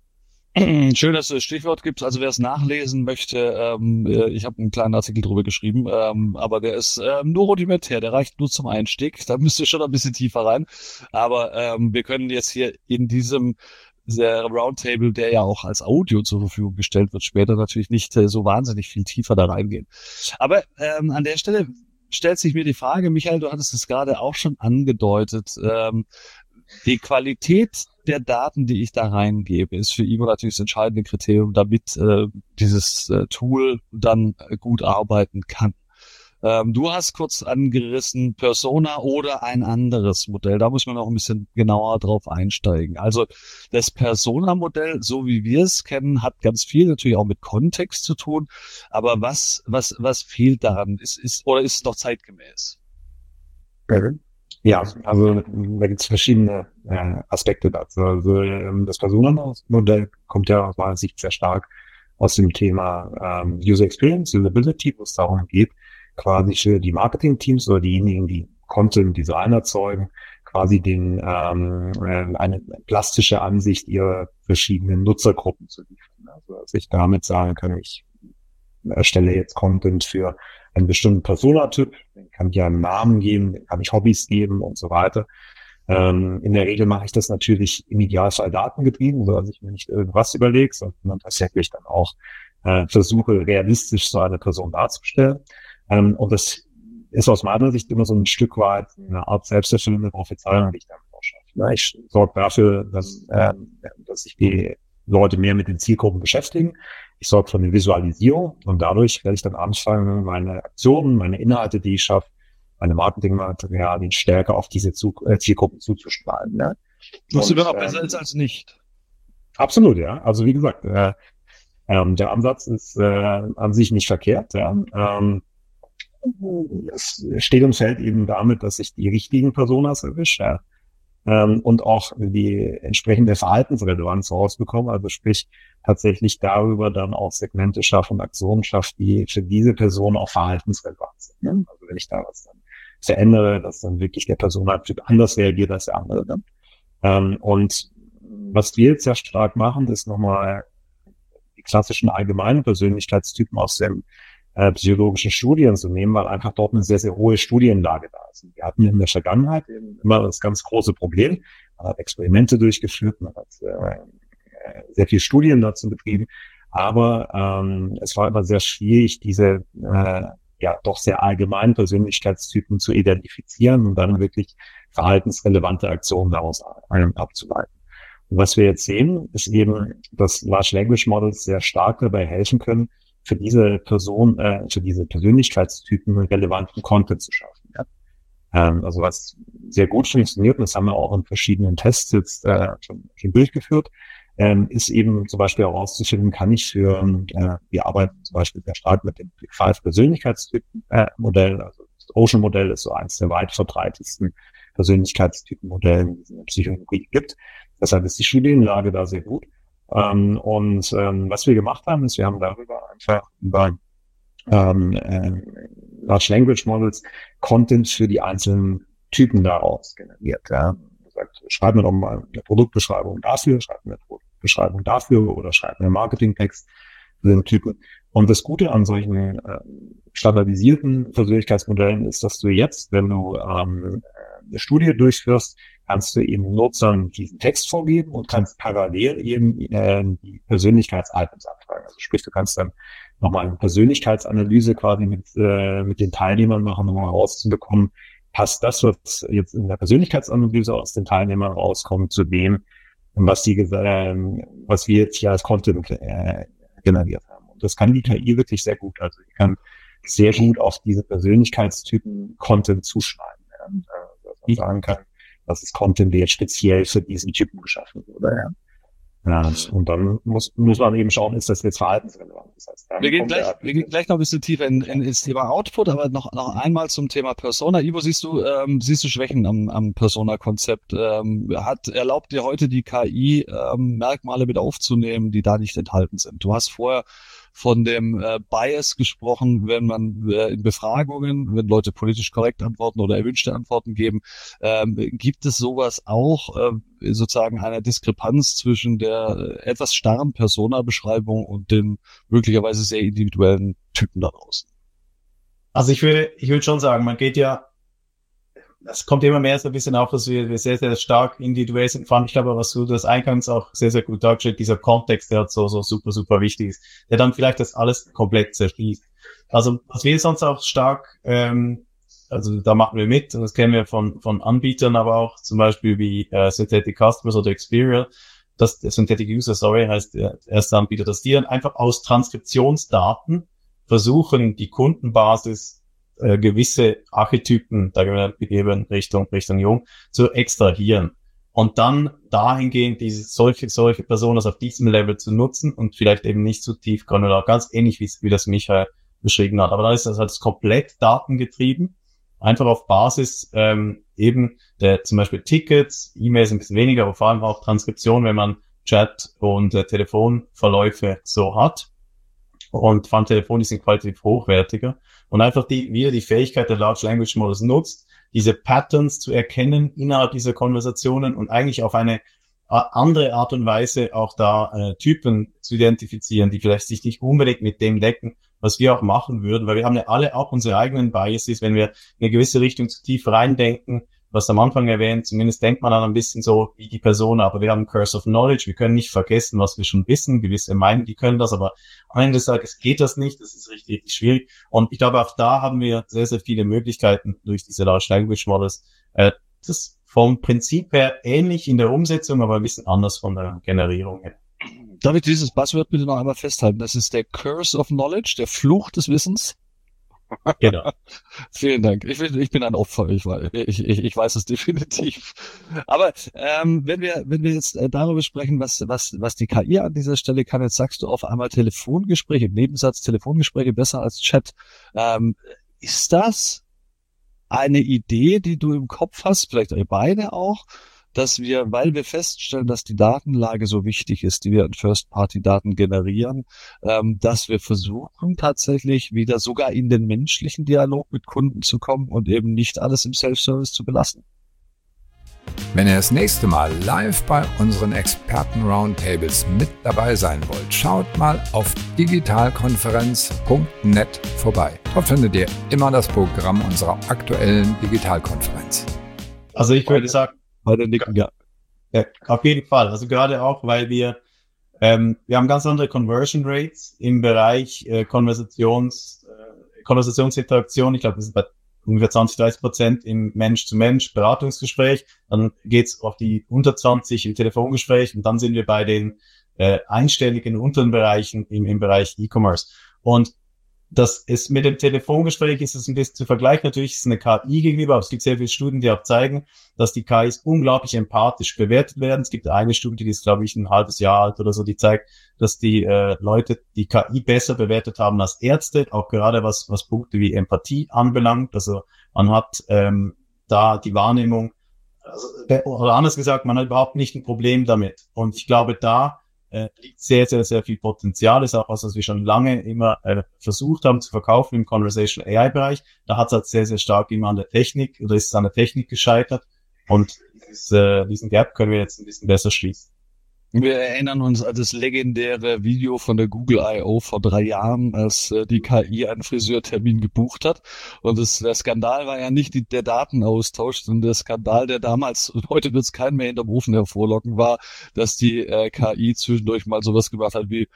Schön, dass du das Stichwort gibst. Also wer es nachlesen möchte, ich habe einen kleinen Artikel drüber geschrieben, aber der ist nur rudimentär, der reicht nur zum Einstieg. Da müsst ihr schon ein bisschen tiefer rein. Aber wir können jetzt hier in diesem Roundtable, der ja auch als Audio zur Verfügung gestellt wird, später natürlich nicht so wahnsinnig viel tiefer da reingehen. Aber an der Stelle stellt sich mir die Frage, Michael, du hattest es gerade auch schon angedeutet, die Qualität der Daten, die ich da reingebe, ist für Ivo natürlich das entscheidende Kriterium, damit dieses Tool dann gut arbeiten kann. Du hast kurz angerissen Persona oder ein anderes Modell. Da muss man noch ein bisschen genauer drauf einsteigen. Also das Persona-Modell, so wie wir es kennen, hat ganz viel natürlich auch mit Kontext zu tun. Aber was fehlt daran? Ist es noch zeitgemäß? Ja, also da gibt es verschiedene Aspekte dazu. Also das Persona-Modell kommt ja aus meiner Sicht sehr stark aus dem Thema User Experience, Usability, wo es darum geht, quasi für die Marketing-Teams oder diejenigen, die Content Design erzeugen, quasi eine plastische Ansicht ihrer verschiedenen Nutzergruppen zu liefern. Also dass ich damit sagen kann, ich erstelle jetzt Content für einen bestimmten Persona-Typ, den kann ich ja einen Namen geben, den kann ich Hobbys geben und so weiter. In der Regel mache ich das natürlich im Idealfall datengetrieben, so dass ich mir nicht irgendwas überlege, sondern tatsächlich dann auch versuche, realistisch so eine Person darzustellen. Und das ist aus meiner Sicht immer so ein Stück weit eine Art selbsterfüllende Prophezeiung, die ich damit vorschaffe. Ich sorge dafür, dass sich die Leute mehr mit den Zielgruppen beschäftigen. Ich sorge für eine Visualisierung und dadurch werde ich dann anfangen, meine Aktionen, meine Inhalte, die ich schaffe, meine Marketingmaterialien stärker auf diese Zielgruppen zuzustrahlen. Ne? Was immer noch besser ist als nicht. Absolut, ja. Also wie gesagt, der Ansatz ist an sich nicht verkehrt. Ja. Es steht und fällt eben damit, dass ich die richtigen Personas erwische. Ja. Und auch die entsprechende Verhaltensrelevanz rausbekomme, also sprich tatsächlich darüber dann auch Segmente schaffe und Aktionen schaffe, die für diese Person auch verhaltensrelevant sind. Ne? Also wenn ich da was dann verändere, dass dann wirklich der Personentyp anders reagiert als der andere. Ne? Und was wir jetzt sehr stark machen, ist nochmal die klassischen allgemeinen Persönlichkeitstypen aus den psychologischen Studien zu nehmen, weil einfach dort eine sehr, sehr hohe Studienlage da ist. Wir hatten in der Vergangenheit eben immer das ganz große Problem. Man hat Experimente durchgeführt, man hat sehr viele Studien dazu betrieben, aber es war immer sehr schwierig, diese doch sehr allgemeinen Persönlichkeitstypen zu identifizieren und dann wirklich verhaltensrelevante Aktionen daraus abzuleiten. Und was wir jetzt sehen, ist eben, dass Large Language Models sehr stark dabei helfen können, für diese Persönlichkeitstypen relevanten Content zu schaffen. Ja? Also was sehr gut funktioniert, und das haben wir auch in verschiedenen Tests jetzt schon durchgeführt, ist eben zum Beispiel herauszufinden, kann ich wir arbeiten zum Beispiel sehr stark mit dem Big Five Persönlichkeitstypen-Modell, also das Ocean-Modell ist so eines der weit verbreitetsten Persönlichkeitstypen-Modelle, die es in der Psychologie gibt. Deshalb ist die Studienlage da sehr gut. Was wir gemacht haben, ist, wir haben darüber einfach über Large Language Models Content für die einzelnen Typen daraus generiert. Ja. Sagt, schreib mir doch mal eine Produktbeschreibung dafür, schreib mir eine Produktbeschreibung dafür oder schreib mir einen Marketingtext für den Typen. Und das Gute an solchen standardisierten Persönlichkeitsmodellen ist, dass du jetzt, wenn du eine Studie durchführst, kannst du eben Nutzern diesen Text vorgeben und kannst parallel eben die Persönlichkeits-Items abfragen. Also sprich, du kannst dann nochmal eine Persönlichkeitsanalyse quasi mit den Teilnehmern machen, um herauszubekommen, passt das, was jetzt in der Persönlichkeitsanalyse aus den Teilnehmern rauskommt, zu dem, was wir jetzt hier als Content generiert haben. Und das kann die KI wirklich sehr gut. Also die kann sehr gut auf diese Persönlichkeitstypen Content zuschneiden. Ja. Dass man sagen kann, das ist Content, der jetzt speziell für diesen Typen geschaffen wurde. Ja. Ja, und dann muss man eben schauen, ist das jetzt verhaltensrelevant? Das heißt, wir gehen gleich noch ein bisschen tiefer ins Thema Output, aber noch einmal zum Thema Persona. Ivo, siehst du Schwächen am Persona-Konzept? Erlaubt dir heute die KI Merkmale mit aufzunehmen, die da nicht enthalten sind? Du hast vorher von dem Bias gesprochen, wenn man in Befragungen, wenn Leute politisch korrekt antworten oder erwünschte Antworten geben, gibt es sowas auch, sozusagen eine Diskrepanz zwischen der etwas starren Persona-Beschreibung und den möglicherweise sehr individuellen Typen da draußen? Also ich würde schon sagen, es kommt immer mehr so ein bisschen auf, dass wir sehr, sehr stark individuell sind. Fand ich glaube, was du das eingangs auch sehr, sehr gut dargestellt, dieser Kontext, der so super, super wichtig ist, der dann vielleicht das alles komplett zerschließt. Also was wir sonst auch stark, also da machen wir mit, und das kennen wir von Anbietern, aber auch zum Beispiel wie Synthetic Customers oder Experian, Synthetic User, heißt der erste Anbieter, dass die dann einfach aus Transkriptionsdaten versuchen, die Kundenbasis gewisse Archetypen, da gegeben Richtung Jung, zu extrahieren und dann dahingehend solche Personen auf diesem Level zu nutzen und vielleicht eben nicht zu tief granular, ganz ähnlich wie das Michael beschrieben hat. Aber da ist das halt komplett datengetrieben, einfach auf Basis eben der zum Beispiel Tickets, E-Mails ein bisschen weniger, aber vor allem auch Transkription, wenn man Chat und Telefonverläufe so hat. Und vor allem Telefon sind qualitativ hochwertiger. Und einfach wieder die Fähigkeit der Large Language Models nutzt, diese Patterns zu erkennen innerhalb dieser Konversationen und eigentlich auf eine andere Art und Weise auch da Typen zu identifizieren, die vielleicht sich nicht unbedingt mit dem decken, was wir auch machen würden, weil wir haben ja alle auch unsere eigenen Biases, wenn wir in eine gewisse Richtung zu tief reindenken. Du hast am Anfang erwähnt, zumindest denkt man dann ein bisschen so wie die Person, aber wir haben Curse of Knowledge, wir können nicht vergessen, was wir schon wissen. Gewisse meinen, die können das, aber am Ende des Tages geht das nicht, das ist richtig, richtig schwierig. Und ich glaube, auch da haben wir sehr, sehr viele Möglichkeiten durch diese Large Language Models. Das vom Prinzip her ähnlich in der Umsetzung, aber ein bisschen anders von der Generierung her. Darf ich dieses Buzzword bitte noch einmal festhalten? Das ist der Curse of Knowledge, der Fluch des Wissens. Genau. Vielen Dank. Ich bin ein Opfer, ich weiß es definitiv. Aber wenn wir jetzt darüber sprechen, was die KI an dieser Stelle kann, jetzt sagst du auf einmal Telefongespräche, im Nebensatz Telefongespräche besser als Chat. Ist das eine Idee, die du im Kopf hast, vielleicht ihr beide auch, dass wir, weil wir feststellen, dass die Datenlage so wichtig ist, die wir an First-Party-Daten generieren, dass wir versuchen tatsächlich wieder sogar in den menschlichen Dialog mit Kunden zu kommen und eben nicht alles im Self-Service zu belassen? Wenn ihr das nächste Mal live bei unseren Experten-Roundtables mit dabei sein wollt, schaut mal auf digitalkonferenz.net vorbei. Dort findet ihr immer das Programm unserer aktuellen Digitalkonferenz. Also ich würde sagen, Beide nicken, ja. Ja, auf jeden Fall. Also gerade auch, weil wir haben ganz andere Conversion Rates im Bereich Konversationsinteraktion. Ich glaube, das ist bei ungefähr 20-30% im Mensch-zu-Mensch-Beratungsgespräch. Dann geht's auf die unter 20 im Telefongespräch und dann sind wir bei den einstelligen unteren Bereichen im Bereich E-Commerce. Und das ist mit dem Telefongespräch ist es ein bisschen zu vergleichen. Natürlich ist es eine KI gegenüber, aber es gibt sehr viele Studien, die auch zeigen, dass die KIs unglaublich empathisch bewertet werden. Es gibt eine Studie, die ist, glaube ich, ein halbes Jahr alt oder so, die zeigt, dass die Leute die KI besser bewertet haben als Ärzte, auch gerade was Punkte wie Empathie anbelangt. Also man hat da die Wahrnehmung, oder anders gesagt, man hat überhaupt nicht ein Problem damit. Und ich glaube, da liegt sehr, sehr, sehr viel Potenzial. Ist auch was wir schon lange immer versucht haben zu verkaufen im Conversational AI-Bereich. Da hat es halt sehr, sehr stark immer an der Technik oder ist es an der Technik gescheitert. Und diesen Gap können wir jetzt ein bisschen besser schließen. Wir erinnern uns an das legendäre Video von der Google I.O. vor 3 Jahren, als die KI einen Friseurtermin gebucht hat. Und der Skandal war ja nicht der Datenaustausch, sondern der Skandal, der damals, und heute wird es keinen mehr hinterm Ofen hervorlocken, war, dass die KI zwischendurch mal sowas gemacht hat wie,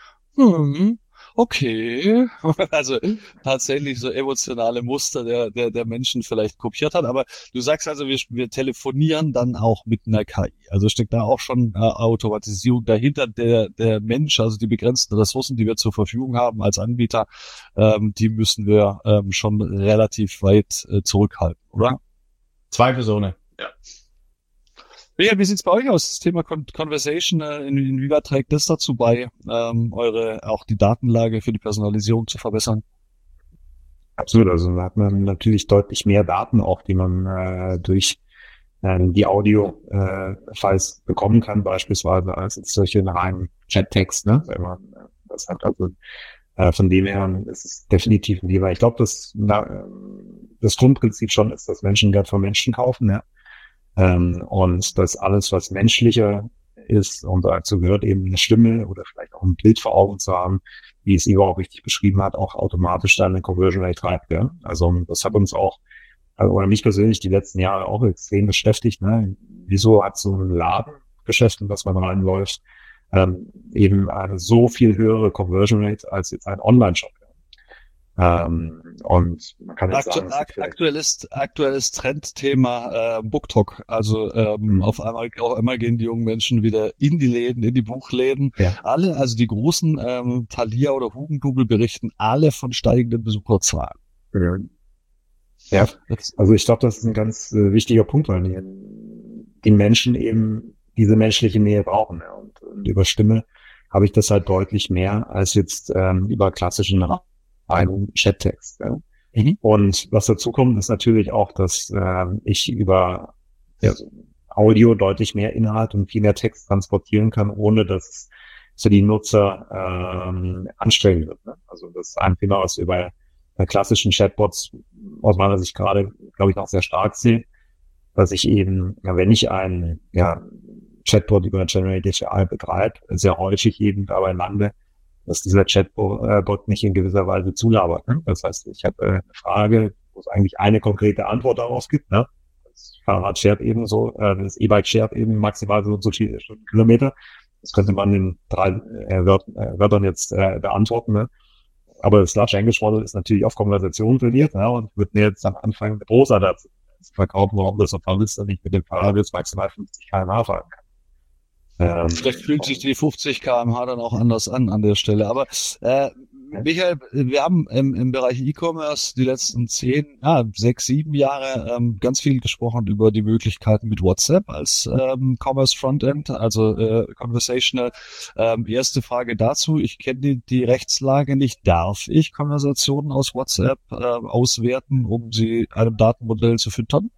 okay, also tatsächlich so emotionale Muster der Menschen vielleicht kopiert hat. Aber du sagst also, wir telefonieren dann auch mit einer KI. Also steckt da auch schon Automatisierung dahinter. Der Mensch, also die begrenzten Ressourcen, die wir zur Verfügung haben als Anbieter, die müssen wir schon relativ weit zurückhalten, oder? 2 Personen, ja. Ja, wie sieht's bei euch aus? Das Thema Conversation, inwieweit trägt das dazu bei, auch die Datenlage für die Personalisierung zu verbessern? Absolut, also da hat man natürlich deutlich mehr Daten auch, die man durch die Audio-Files bekommen kann, beispielsweise als jetzt solche reinen Chat-Text, ne? Wenn man das hat, also von dem her ist es definitiv ein Thema. Ich glaube, das Grundprinzip schon ist, dass Menschen Geld von Menschen kaufen, ja. Und das alles, was menschlicher ist, und dazu gehört eben eine Stimme oder vielleicht auch ein Bild vor Augen zu haben, wie es Igor auch richtig beschrieben hat, auch automatisch dann eine Conversion Rate treibt. Ja? Also das hat uns auch, oder mich persönlich die letzten Jahre auch extrem beschäftigt. Ne? Wieso hat so ein Ladengeschäft, in das man reinläuft, eben eine so viel höhere Conversion Rate als jetzt ein Online-Shop? Und man kann jetzt sagen, aktuelles Trendthema BookTok. Also auf einmal gehen die jungen Menschen wieder in die Läden, in die Buchläden. Ja. Alle, also die großen Thalia oder Hugendubel berichten alle von steigenden Besucherzahlen. Ja, also ich glaube, das ist ein ganz wichtiger Punkt, weil die Menschen eben diese menschliche Nähe brauchen. Ja. Und über Stimme habe ich das halt deutlich mehr als jetzt über klassischen einen Chattext. Ja. Mhm. Und was dazu kommt, ist natürlich auch, dass ich über so Audio deutlich mehr Inhalt und viel mehr Text transportieren kann, ohne dass es für die Nutzer anstrengend wird. Ne? Also das ist ein Thema, was wir bei klassischen Chatbots aus meiner Sicht gerade, glaube ich, auch sehr stark sehe, dass ich eben, wenn ich einen Chatbot über Generative AI betreibe, sehr häufig eben dabei lande, dass dieser Chatbot nicht in gewisser Weise zulabert. Ne? Das heißt, ich habe eine Frage, wo es eigentlich eine konkrete Antwort darauf gibt. Ne? Das Fahrrad schert eben so, das E-Bike schert eben maximal so viele Stundenkilometer. Das könnte man in 3 Wörtern jetzt beantworten. Ne? Aber das Large Language Model ist natürlich auf Konversation trainiert, ne? Und wird mir jetzt am Anfang eine Prosa dazu verkaufen, warum das so toll ist, dass ich mit dem Fahrrad jetzt maximal 50 km/h fahren kann. Vielleicht fühlt sich die 50 km/h dann auch anders an der Stelle. Aber Michael, wir haben im Bereich E-Commerce die letzten 6, 7 Jahre ganz viel gesprochen über die Möglichkeiten mit WhatsApp als Commerce Frontend, also Conversational. Erste Frage dazu. Ich kenne die Rechtslage nicht. Darf ich Konversationen aus WhatsApp auswerten, um sie einem Datenmodell zu füttern?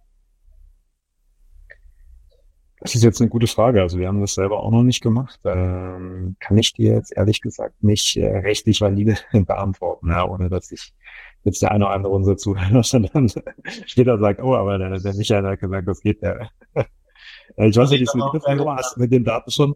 Das ist jetzt eine gute Frage. Also wir haben das selber auch noch nicht gemacht. Kann ich dir jetzt ehrlich gesagt nicht rechtlich valide beantworten, ja, ohne dass ich jetzt der eine oder andere unserer Zuhörer dann später sagt, oh, aber der Michael hat gesagt, das geht ja. Ich weiß nicht, hast du mit den Daten schon?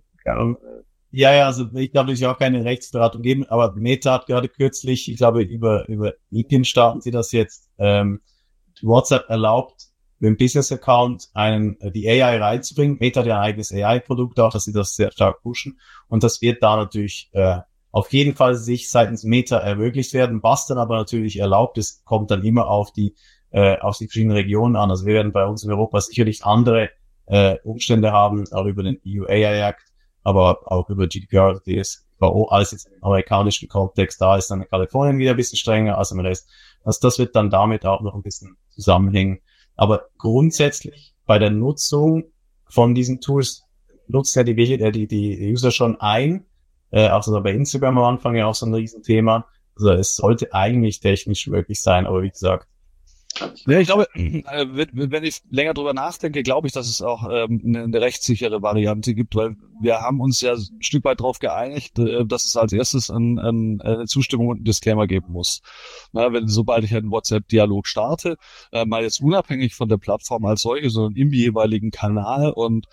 Ja, also ich glaube, es ist ja auch keine Rechtsberatung geben, aber Meta hat gerade kürzlich, ich glaube, über LinkedIn starten sie das jetzt, WhatsApp erlaubt, mit dem Business-Account die AI reinzubringen. Meta hat ja ein eigenes AI-Produkt auch, dass sie das sehr stark pushen. Und das wird da natürlich auf jeden Fall sich seitens Meta ermöglicht werden. Was dann aber natürlich erlaubt ist, kommt dann immer auf die verschiedenen Regionen an. Also wir werden bei uns in Europa sicherlich andere Umstände haben, auch über den EU AI Act, aber auch über GDPR, DSGVO, alles jetzt im amerikanischen Kontext. Da ist dann in Kalifornien wieder ein bisschen strenger als im Rest. Also das wird dann damit auch noch ein bisschen zusammenhängen. Aber grundsätzlich bei der Nutzung von diesen Tools nutzt ja die User schon ein. Also bei Instagram am Anfang ja auch so ein Riesenthema. Also es sollte eigentlich technisch möglich sein, aber wie gesagt. Ja, ich glaube, wenn ich länger drüber nachdenke, glaube ich, dass es auch eine rechtssichere Variante gibt, weil wir haben uns ja ein Stück weit darauf geeinigt, dass es als erstes eine Zustimmung und einen Disclaimer geben muss. Sobald ich einen WhatsApp-Dialog starte, mal jetzt unabhängig von der Plattform als solche, sondern im jeweiligen Kanal und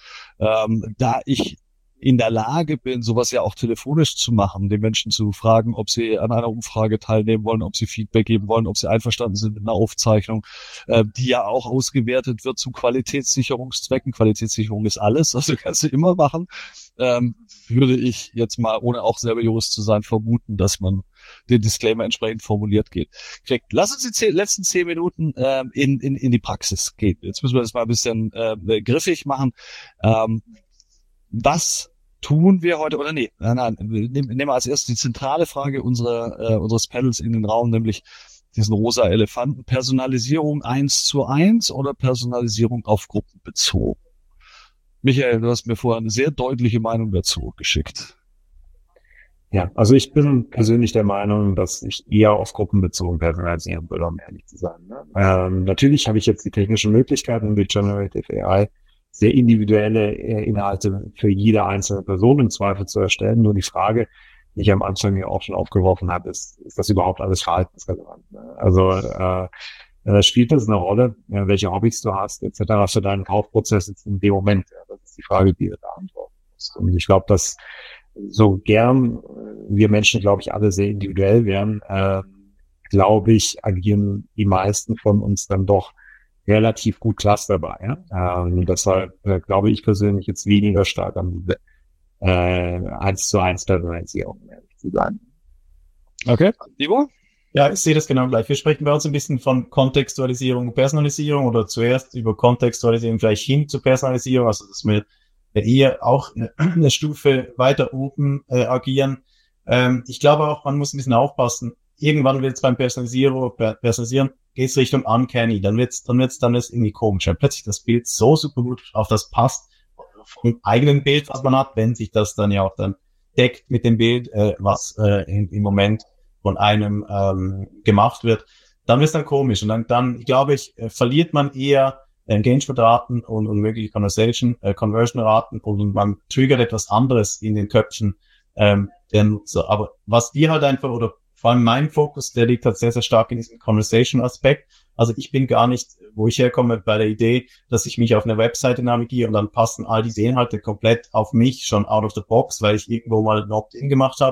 da ich in der Lage bin, sowas ja auch telefonisch zu machen, den Menschen zu fragen, ob sie an einer Umfrage teilnehmen wollen, ob sie Feedback geben wollen, ob sie einverstanden sind mit einer Aufzeichnung, die ja auch ausgewertet wird zu Qualitätssicherungszwecken. Qualitätssicherung ist alles, also kannst du immer machen. Würde ich jetzt mal, ohne auch selber Jurist zu sein, vermuten, dass man den Disclaimer entsprechend formuliert kriegt. Lass uns die letzten 10 Minuten in die Praxis gehen. Jetzt müssen wir das mal ein bisschen griffig machen. Was tun wir heute, oder nehmen wir als erstes die zentrale Frage unseres Panels in den Raum, nämlich diesen rosa Elefanten. Personalisierung 1:1 oder Personalisierung auf Gruppen bezogen? Michael, du hast mir vorher eine sehr deutliche Meinung dazu geschickt. Ja, also ich bin persönlich der Meinung, dass ich eher auf Gruppen bezogen personalisieren würde, um ehrlich zu sein. Ne? Natürlich habe ich jetzt die technischen Möglichkeiten mit Generative AI, sehr individuelle Inhalte für jede einzelne Person im Zweifel zu erstellen. Nur die Frage, die ich am Anfang ja auch schon aufgeworfen habe, ist das überhaupt alles verhaltensrelevant? Also spielt das eine Rolle, welche Hobbys du hast, etc. für deinen Kaufprozess jetzt in dem Moment? Das ist die Frage, die du beantworten musst. Und ich glaube, dass so gern wir Menschen, glaube ich, alle sehr individuell wären, glaube ich, agieren die meisten von uns dann doch relativ gut clusterbar. Ja? Deshalb glaube ich persönlich jetzt weniger stark an 1:1 Personalisierung, um ehrlich zu sein. Okay, Ivo? Ja, ich sehe das genau gleich. Wir sprechen bei uns ein bisschen von Kontextualisierung und Personalisierung oder zuerst über Kontextualisierung vielleicht hin zur Personalisierung, also dass wir eher auch eine Stufe weiter oben agieren. Ich glaube auch, man muss ein bisschen aufpassen. Irgendwann wird es beim Personalisieren geht's Richtung Uncanny, dann wird's irgendwie komisch, weil plötzlich das Bild so super gut auf das passt vom eigenen Bild, was man hat, wenn sich das dann ja auch dann deckt mit dem Bild, was im Moment von einem gemacht wird, dann wird's dann komisch und dann glaube ich, verliert man eher Engagement-Raten und mögliche Conversion-Raten und man triggert etwas anderes in den Köpfen der Nutzer. Aber was wir halt einfach, oder vor allem mein Fokus, der liegt halt sehr, sehr stark in diesem Conversation-Aspekt. Also ich bin gar nicht, wo ich herkomme, bei der Idee, dass ich mich auf eine Webseite navigiere und dann passen all diese Inhalte komplett auf mich schon out of the box, weil ich irgendwo mal ein Opt-in gemacht habe,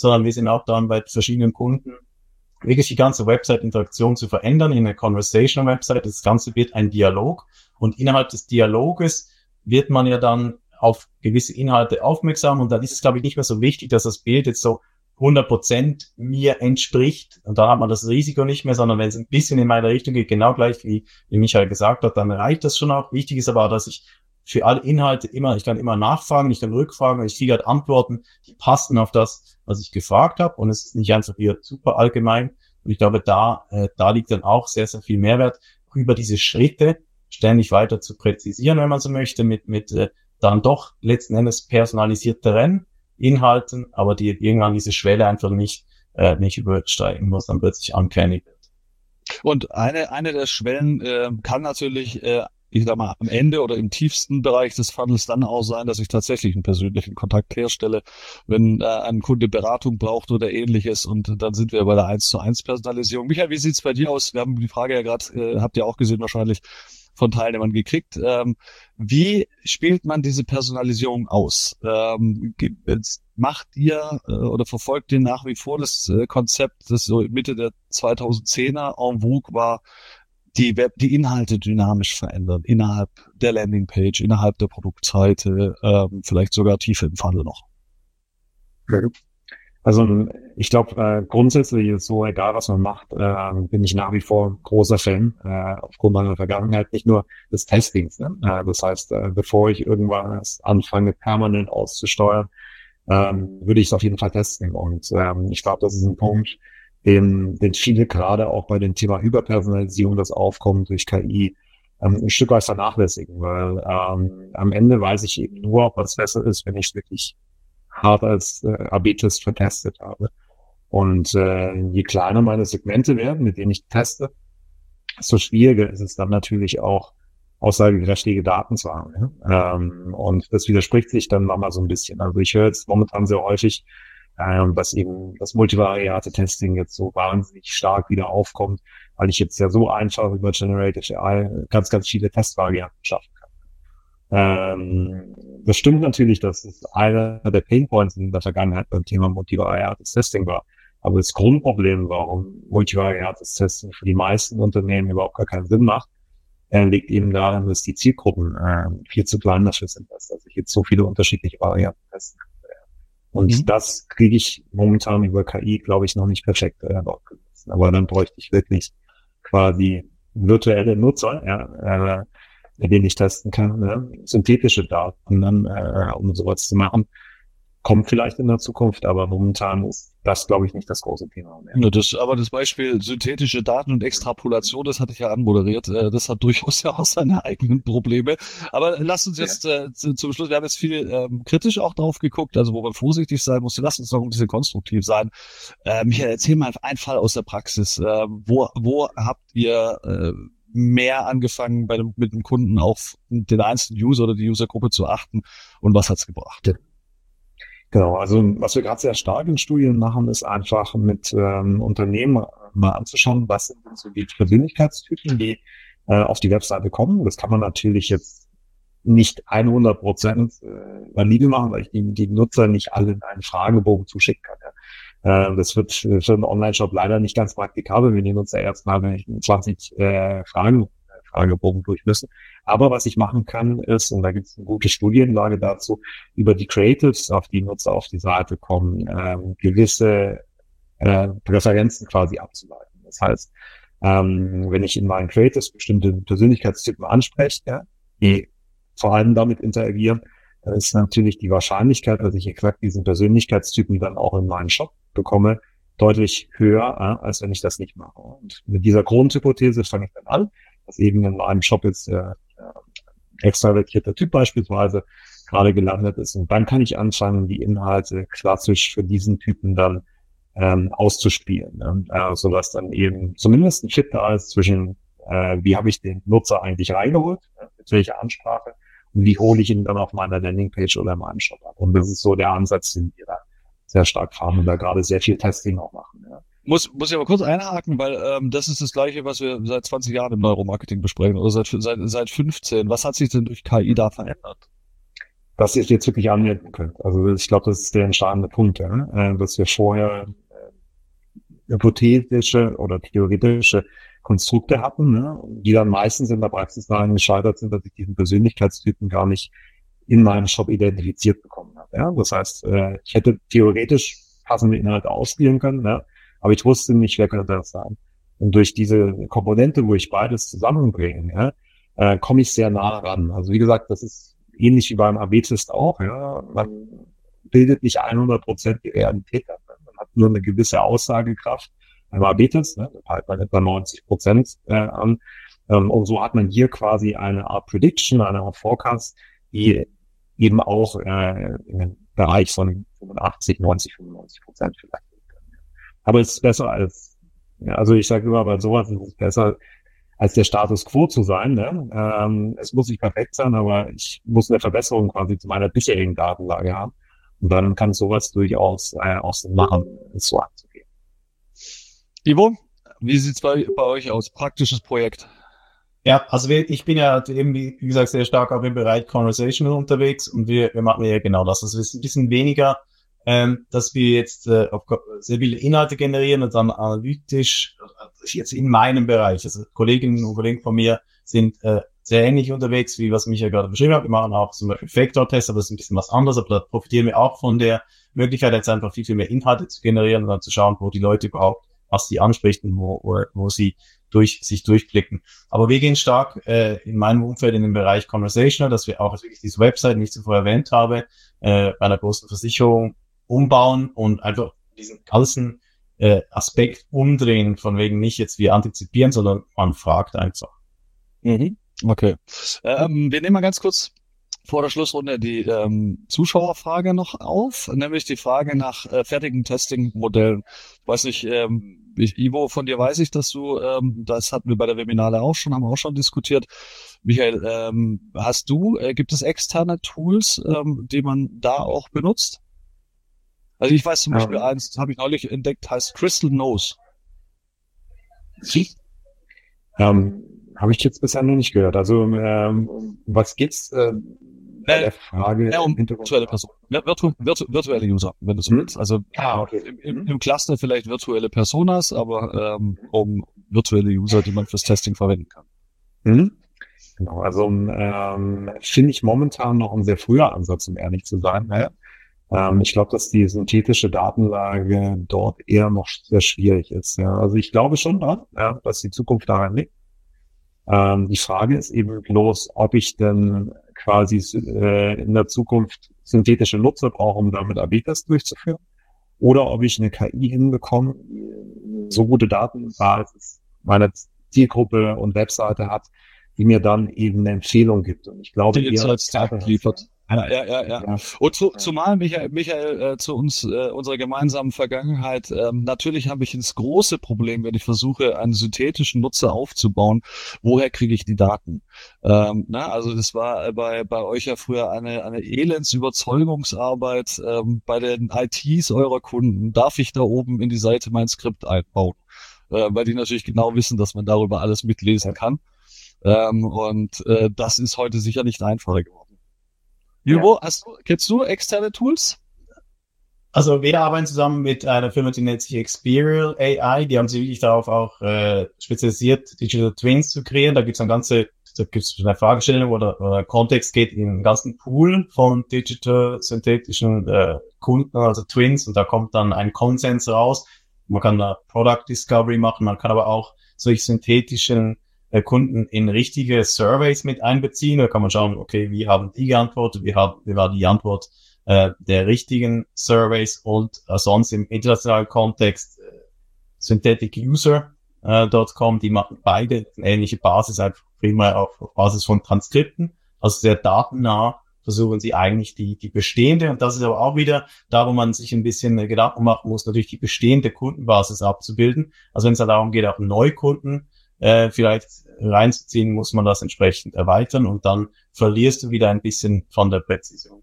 sondern wir sind auch dran, bei verschiedenen Kunden wirklich die ganze Website-Interaktion zu verändern in eine Conversational-Website. Das Ganze wird ein Dialog und innerhalb des Dialoges wird man ja dann auf gewisse Inhalte aufmerksam und dann ist es, glaube ich, nicht mehr so wichtig, dass das Bild jetzt so 100% mir entspricht und dann hat man das Risiko nicht mehr, sondern wenn es ein bisschen in meine Richtung geht, genau gleich wie Michael gesagt hat, dann reicht das schon auch. Wichtig ist aber, dass ich für alle Inhalte ich kann immer nachfragen, ich kann rückfragen, ich kriege halt Antworten, die passen auf das, was ich gefragt habe und es ist nicht einfach hier super allgemein und ich glaube, da liegt dann auch sehr, sehr viel Mehrwert, über diese Schritte ständig weiter zu präzisieren, wenn man so möchte, mit dann doch letzten Endes personalisierteren Inhalten, aber die irgendwann diese Schwelle einfach nicht übersteigen muss, dann plötzlich uncanny wird. Und eine der Schwellen kann natürlich, ich sag mal, am Ende oder im tiefsten Bereich des Funnels dann auch sein, dass ich tatsächlich einen persönlichen Kontakt herstelle, wenn ein Kunde Beratung braucht oder ähnliches und dann sind wir bei der 1:1 Personalisierung. Michael, wie sieht's bei dir aus? Wir haben die Frage ja gerade, habt ihr auch gesehen wahrscheinlich, von Teilnehmern gekriegt. Wie spielt man diese Personalisierung aus? Macht ihr oder verfolgt ihr nach wie vor das Konzept, das so Mitte der 2010er en vogue war, die Inhalte dynamisch verändern, innerhalb der Landingpage, innerhalb der Produktseite, vielleicht sogar tiefer im Funnel noch? Also ich glaube, grundsätzlich ist so, egal was man macht, bin ich nach wie vor großer Fan, aufgrund meiner Vergangenheit, nicht nur des Testings. Ne? Das heißt, bevor ich irgendwas anfange, permanent auszusteuern, würde ich es auf jeden Fall testen. Und ich glaube, das ist ein Punkt, den viele gerade auch bei dem Thema Hyperpersonalisierung, das aufkommt durch KI, ein Stück weit vernachlässigen, weil am Ende weiß ich eben nur, ob was besser ist, wenn ich es wirklich hart als AB-Test vertestet habe. Und je kleiner meine Segmente werden, mit denen ich teste, desto schwieriger ist es dann natürlich auch, aussagekräftige Daten zu haben. Ja? Und das widerspricht sich dann nochmal so ein bisschen. Also ich höre jetzt momentan sehr häufig, dass eben das multivariate Testing jetzt so wahnsinnig stark wieder aufkommt, weil ich jetzt ja so einfach über Generative AI ganz, ganz viele Testvarianten schaffen kann. Das stimmt natürlich, dass es einer der Painpoints in der Vergangenheit beim Thema multivariates Testing war. Aber das Grundproblem, warum multivariates Testing für die meisten Unternehmen überhaupt gar keinen Sinn macht, liegt eben daran, dass die Zielgruppen viel zu klein dafür sind, dass ich jetzt so viele unterschiedliche Varianten testen kann. Und das kriege ich momentan über KI, glaube ich, noch nicht perfekt dort gesetzt. Aber dann bräuchte ich wirklich quasi virtuelle Nutzer, mit denen ich testen kann, synthetische Daten dann, um sowas zu machen. Kommt vielleicht in der Zukunft, aber momentan ist das, glaube ich, nicht das große Thema mehr. Aber das Beispiel synthetische Daten und Extrapolation, das hatte ich ja anmoderiert, das hat durchaus ja auch seine eigenen Probleme. Aber lass uns jetzt zum Schluss, wir haben jetzt viel kritisch auch drauf geguckt, also wo man vorsichtig sein muss, lass uns noch ein bisschen konstruktiv sein. Michael, erzähl mal einen Fall aus der Praxis. Wo habt ihr mehr angefangen, mit dem Kunden auf den einzelnen User oder die Usergruppe zu achten und was hat's gebracht? Ja. Genau, also was wir gerade sehr stark in Studien machen, ist einfach mit Unternehmen mal anzuschauen, was sind denn so die Persönlichkeitstypen, die auf die Webseite kommen. Das kann man natürlich jetzt nicht 100% valide machen, weil ich die Nutzer nicht alle in einen Fragebogen zuschicken kann. Ja. Das wird für einen Online-Shop leider nicht ganz praktikabel, wenn die Nutzer erstmal 20 Fragebogen durch müssen. Aber was ich machen kann, ist, und da gibt es eine gute Studienlage dazu, über die Creatives, auf die Nutzer auf die Seite kommen, gewisse Präferenzen quasi abzuleiten. Das heißt, wenn ich in meinen Creatives bestimmte Persönlichkeitstypen anspreche, ja, die vor allem damit interagieren, dann ist natürlich die Wahrscheinlichkeit, dass ich exakt diesen Persönlichkeitstypen dann auch in meinen Shop bekomme, deutlich höher, als wenn ich das nicht mache. Und mit dieser Grundhypothese fange ich dann an, dass eben in meinem Shop jetzt extravertierter Typ beispielsweise gerade gelandet ist. Und dann kann ich anfangen, die Inhalte klassisch für diesen Typen dann auszuspielen, sodass dann eben zumindest ein Fit da ist zwischen, wie habe ich den Nutzer eigentlich reingeholt, mit welcher Ansprache und wie hole ich ihn dann auf meiner Landingpage oder in meinem Shop ab. Und das ist so der Ansatz, den wir da sehr stark fahren und da gerade sehr viel Testing auch machen. Ja. Muss ich aber kurz einhaken, weil das ist das Gleiche, was wir seit 20 Jahren im Neuromarketing besprechen oder seit 15. Was hat sich denn durch KI da verändert? dass ihr es jetzt wirklich anwenden könnt. Also ich glaube, das ist der entscheidende Punkt, dass wir vorher hypothetische oder theoretische Konstrukte hatten, ne, die dann meistens in der Praxis daran gescheitert sind, dass ich diesen Persönlichkeitstypen gar nicht in meinem Shop identifiziert bekommen habe. Ja? Das heißt, ich hätte theoretisch passende Inhalte ausspielen können, ne, aber ich wusste nicht, wer könnte das sein. Und durch diese Komponente, wo ich beides zusammenbringe, komme ich sehr nah ran. Also wie gesagt, das ist ähnlich wie beim AB-Test auch. Ja? Man bildet nicht 100% die Realität ab. Man hat nur eine gewisse Aussagekraft beim AB-Test, da peilt man etwa 90% an. Und so hat man hier quasi eine Art Prediction, eine Art Forecast, die eben auch in den Bereich von 85, 90, 95% vielleicht. Aber es ist besser als, also ich sage immer, bei sowas ist es besser, als der Status quo zu sein. Ne? Es muss nicht perfekt sein, aber ich muss eine Verbesserung quasi zu meiner bisherigen Datenlage haben. Und dann kann sowas durchaus aus dem Machen so anzugehen. Ivo, wie sieht's bei euch aus? Praktisches Projekt? Ja, also ich bin ja eben, wie gesagt, sehr stark auch im Bereich Conversational unterwegs und wir machen ja genau das. Also wir sind ein bisschen weniger, dass wir jetzt sehr viele Inhalte generieren und dann analytisch, jetzt in meinem Bereich, also Kolleginnen und Kollegen von mir sind sehr ähnlich unterwegs, wie was Michael gerade beschrieben hat. Wir machen auch zum Beispiel Factor-Tests, aber das ist ein bisschen was anderes, aber da profitieren wir auch von der Möglichkeit, jetzt einfach viel, viel mehr Inhalte zu generieren und dann zu schauen, wo die Leute überhaupt, was sie ansprechen, wo sie sich durchklicken. Aber wir gehen stark in meinem Umfeld in den Bereich Conversational, dass wir auch wirklich diese Website, die ich zuvor erwähnt habe, bei einer großen Versicherung umbauen und einfach diesen ganzen Aspekt umdrehen, von wegen nicht jetzt wir antizipieren, sondern man fragt einfach. Mhm. Okay. Wir nehmen mal ganz kurz vor der Schlussrunde die Zuschauerfrage noch auf, nämlich die Frage nach fertigen Testing-Modellen. Ich weiß nicht, Ivo, von dir weiß ich, dass du, das hatten wir bei der Webinale auch schon, haben wir auch schon diskutiert. Michael, gibt es externe Tools, die man da auch benutzt? Also ich weiß zum Beispiel eins, habe ich neulich entdeckt, heißt Crystal Nose. Habe ich jetzt bisher noch nicht gehört. Also was geht's bei der Frage? Um virtuelle Person. Virtuelle User, wenn du so willst. Also okay. im Cluster vielleicht virtuelle Personas, aber um virtuelle User, die man fürs Testing verwenden kann. Mhm. Genau, also finde ich momentan noch ein sehr früher Ansatz, um ehrlich zu sein. Ja. Ich glaube, dass die synthetische Datenlage dort eher noch sehr schwierig ist. Ja. Also ich glaube schon dran, dass die Zukunft daran liegt. Die Frage ist eben bloß, ob ich denn quasi in der Zukunft synthetische Nutzer brauche, um damit AB-Tests durchzuführen, oder ob ich eine KI hinbekomme, die so gute Datenbasis meiner Zielgruppe und Webseite hat, die mir dann eben eine Empfehlung gibt. Und ich glaube, die Insights liefert. Ja. Und zumal Michael zu uns, unserer gemeinsamen Vergangenheit, natürlich habe ich das große Problem, wenn ich versuche, einen synthetischen Nutzer aufzubauen, woher kriege ich die Daten? Also das war bei euch ja früher eine Elendsüberzeugungsarbeit bei den ITs eurer Kunden. Darf ich da oben in die Seite mein Skript einbauen? Weil die natürlich genau wissen, dass man darüber alles mitlesen kann. Das ist heute sicher nicht einfacher geworden. Ivo, kennst du externe Tools? Also wir arbeiten zusammen mit einer Firma, die nennt sich Experial AI. Die haben sich wirklich darauf auch spezialisiert, Digital Twins zu kreieren. Da gibt's eine Fragestellung, wo der Kontext geht in einen ganzen Pool von synthetischen Kunden, also Twins, und da kommt dann ein Konsens raus. Man kann da Product Discovery machen, man kann aber auch solche synthetischen Kunden in richtige Surveys mit einbeziehen. Da kann man schauen, okay, wie haben die geantwortet, wie war die Antwort der richtigen Surveys, und sonst im internationalen Kontext syntheticuser.com, die machen beide eine ähnliche Basis, einfach primär auf Basis von Transkripten, also sehr datennah versuchen sie eigentlich die bestehende, und das ist aber auch wieder da, wo man sich ein bisschen Gedanken machen muss, natürlich die bestehende Kundenbasis abzubilden. Also wenn es darum geht, auch Neukunden vielleicht reinzuziehen, muss man das entsprechend erweitern, und dann verlierst du wieder ein bisschen von der Präzision.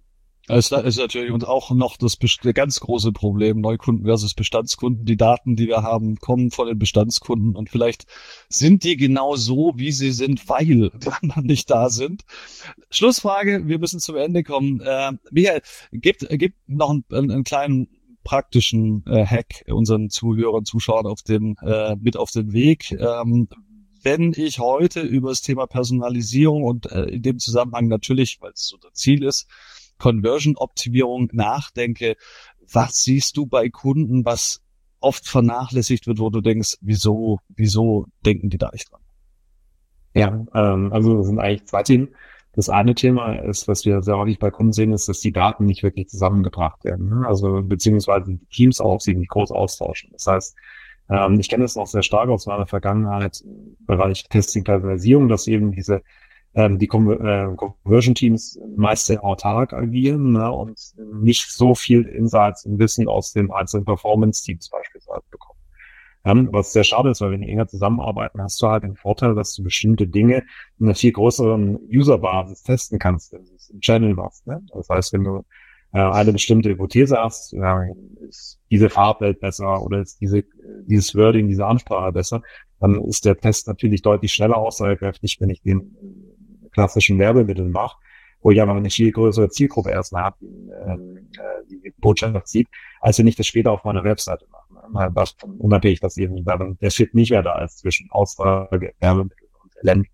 Es ist natürlich und auch noch das ganz große Problem, Neukunden versus Bestandskunden. Die Daten, die wir haben, kommen von den Bestandskunden und vielleicht sind die genau so, wie sie sind, weil die anderen nicht da sind. Schlussfrage, wir müssen zum Ende kommen. Michael, gibt noch einen kleinen praktischen Hack unseren Zuhörern, Zuschauern mit auf den Weg. Wenn ich heute über das Thema Personalisierung und in dem Zusammenhang natürlich, weil es so das Ziel ist, Conversion-Optimierung nachdenke, was siehst du bei Kunden, was oft vernachlässigt wird, wo du denkst, wieso denken die da nicht dran? Ja, also es sind eigentlich zwei Themen. Das eine Thema ist, was wir sehr häufig bei Kunden sehen, ist, dass die Daten nicht wirklich zusammengebracht werden. Also beziehungsweise die Teams auch sich nicht groß austauschen. Das heißt, ich kenne das noch sehr stark aus meiner Vergangenheit im Bereich Testing, Personalisierung, dass eben die Conversion-Teams meist sehr autark agieren, ne, und nicht so viel Insights und Wissen aus den einzelnen Performance-Teams beispielsweise bekommen. Was sehr schade ist, weil wenn die enger zusammenarbeiten, hast du halt den Vorteil, dass du bestimmte Dinge in einer viel größeren User-Basis testen kannst, wenn du es im Channel machst. Ne? Das heißt, wenn du eine bestimmte Hypothese hast, ist diese Farbwelt besser oder ist dieses Wording, diese Ansprache besser, dann ist der Test natürlich deutlich schneller aussagekräftig, wenn ich den klassischen Werbemitteln mache, wo ich aber eine viel größere Zielgruppe erstmal habe, die Botschaft sieht, als wenn ich das später auf meiner Webseite mache. Das unabhängig, dass eben dann der Fit nicht mehr da ist zwischen Aussage, Werbemittel und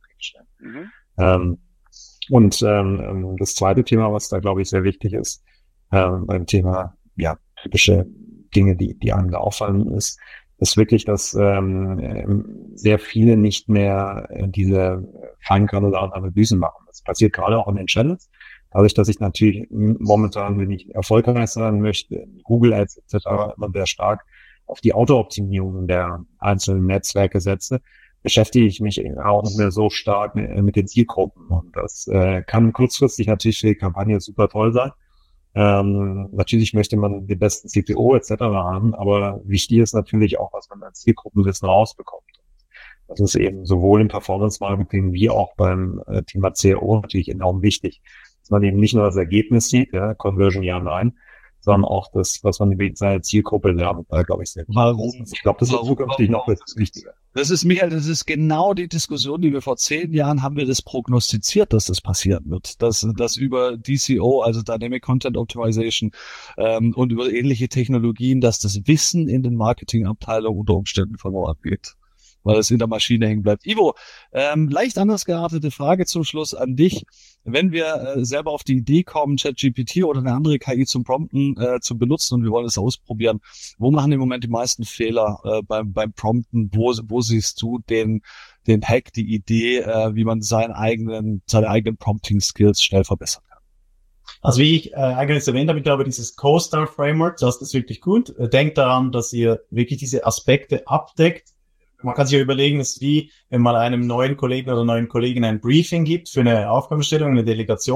Landing. Das zweite Thema, was da, glaube ich, sehr wichtig ist, beim Thema, typische Dinge, die einem da auffallen, ist wirklich, dass sehr viele nicht mehr diese feingranularen Analysen machen. Das passiert gerade auch in den Channels. Dadurch, dass ich natürlich momentan, wenn ich erfolgreich sein möchte, Google Ads etc. immer sehr stark auf die Auto-Optimierung der einzelnen Netzwerke setze, beschäftige ich mich auch nicht mehr so stark mit den Zielgruppen. Und das kann kurzfristig natürlich für die Kampagne super toll sein. Natürlich möchte man den besten CPO etc. haben, aber wichtig ist natürlich auch, was man als Zielgruppenwissen rausbekommt. Das ist eben sowohl im Performance-Marketing wie auch beim Thema CRO natürlich enorm wichtig, dass man eben nicht nur das Ergebnis sieht, Conversion ja, nein, sondern auch das, was man über seine Zielgruppe lernt, glaube ich, sehr wichtig. Warum? Ich glaube, das ist zukünftig noch wichtiger. Das ist, Michael, das ist genau die Diskussion, die wir vor 10 Jahren haben wir das prognostiziert, dass das passieren wird. Dass über DCO, also Dynamic Content Optimization, und über ähnliche Technologien, dass das Wissen in den Marketingabteilungen unter Umständen verloren geht, weil es in der Maschine hängen bleibt. Ivo, leicht anders geartete Frage zum Schluss an dich. Wenn wir selber auf die Idee kommen, ChatGPT oder eine andere KI zum Prompten zu benutzen und wir wollen es ausprobieren, wo machen im Moment die meisten Fehler beim Prompten? Wo siehst du den Hack, die Idee, wie man seine eigenen Prompting-Skills schnell verbessern kann? Also wie ich eigentlich erwähnt habe, ich glaube, dieses Co-Star-Framework, das ist wirklich gut. Denkt daran, dass ihr wirklich diese Aspekte abdeckt. Man kann sich ja überlegen, es ist wie, wenn man einem neuen Kollegen oder neuen Kollegin ein Briefing gibt für eine Aufgabenstellung, eine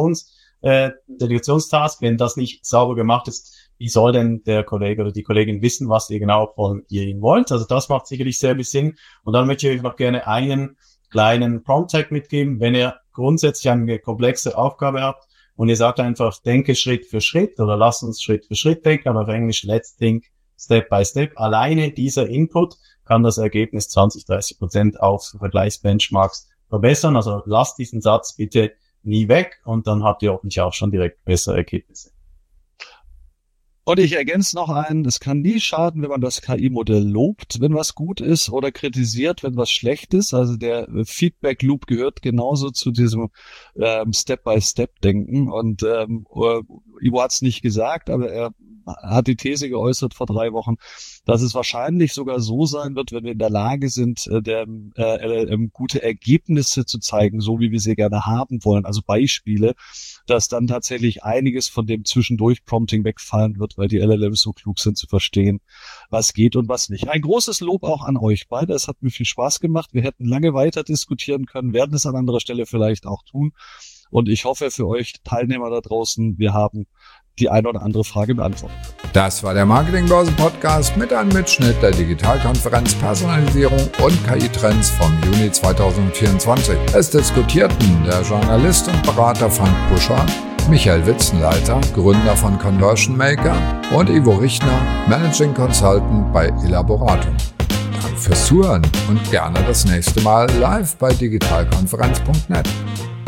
Delegationstask. Wenn das nicht sauber gemacht ist, wie soll denn der Kollege oder die Kollegin wissen, was ihr genau von ihr wollt? Also das macht sicherlich sehr viel Sinn. Und dann möchte ich euch noch gerne einen kleinen Prompt-Tag mitgeben. Wenn ihr grundsätzlich eine komplexe Aufgabe habt und ihr sagt einfach, denke Schritt für Schritt oder lasst uns Schritt für Schritt denken, aber auf Englisch, let's think step by step. Alleine dieser Input kann das Ergebnis 20-30% auf Vergleichsbenchmarks verbessern. Also lasst diesen Satz bitte nie weg und dann habt ihr hoffentlich auch schon direkt bessere Ergebnisse. Und ich ergänze noch einen, es kann nie schaden, wenn man das KI-Modell lobt, wenn was gut ist, oder kritisiert, wenn was schlecht ist. Also der Feedback-Loop gehört genauso zu diesem Step-by-Step-Denken. Und Ivo hat es nicht gesagt, aber er hat die These geäußert vor 3 Wochen, dass es wahrscheinlich sogar so sein wird, wenn wir in der Lage sind, dem LLM gute Ergebnisse zu zeigen, so wie wir sie gerne haben wollen, also Beispiele, dass dann tatsächlich einiges von dem Zwischendurch-Prompting wegfallen wird, weil die LLMs so klug sind zu verstehen, was geht und was nicht. Ein großes Lob auch an euch beide. Es hat mir viel Spaß gemacht. Wir hätten lange weiter diskutieren können, werden es an anderer Stelle vielleicht auch tun. Und ich hoffe für euch Teilnehmer da draußen, wir haben die eine oder andere Frage beantwortet. Das war der Marketingbörse-Podcast mit einem Mitschnitt der Digitalkonferenz Personalisierung und KI-Trends vom Juni 2024. Es diskutierten der Journalist und Berater Frank Buscher Michael Witzenleiter, Gründer von Conversion Maker, und Ivo Richtner, Managing Consultant bei Elaboratum. Danke fürs Zuhören und gerne das nächste Mal live bei digitalkonferenz.net.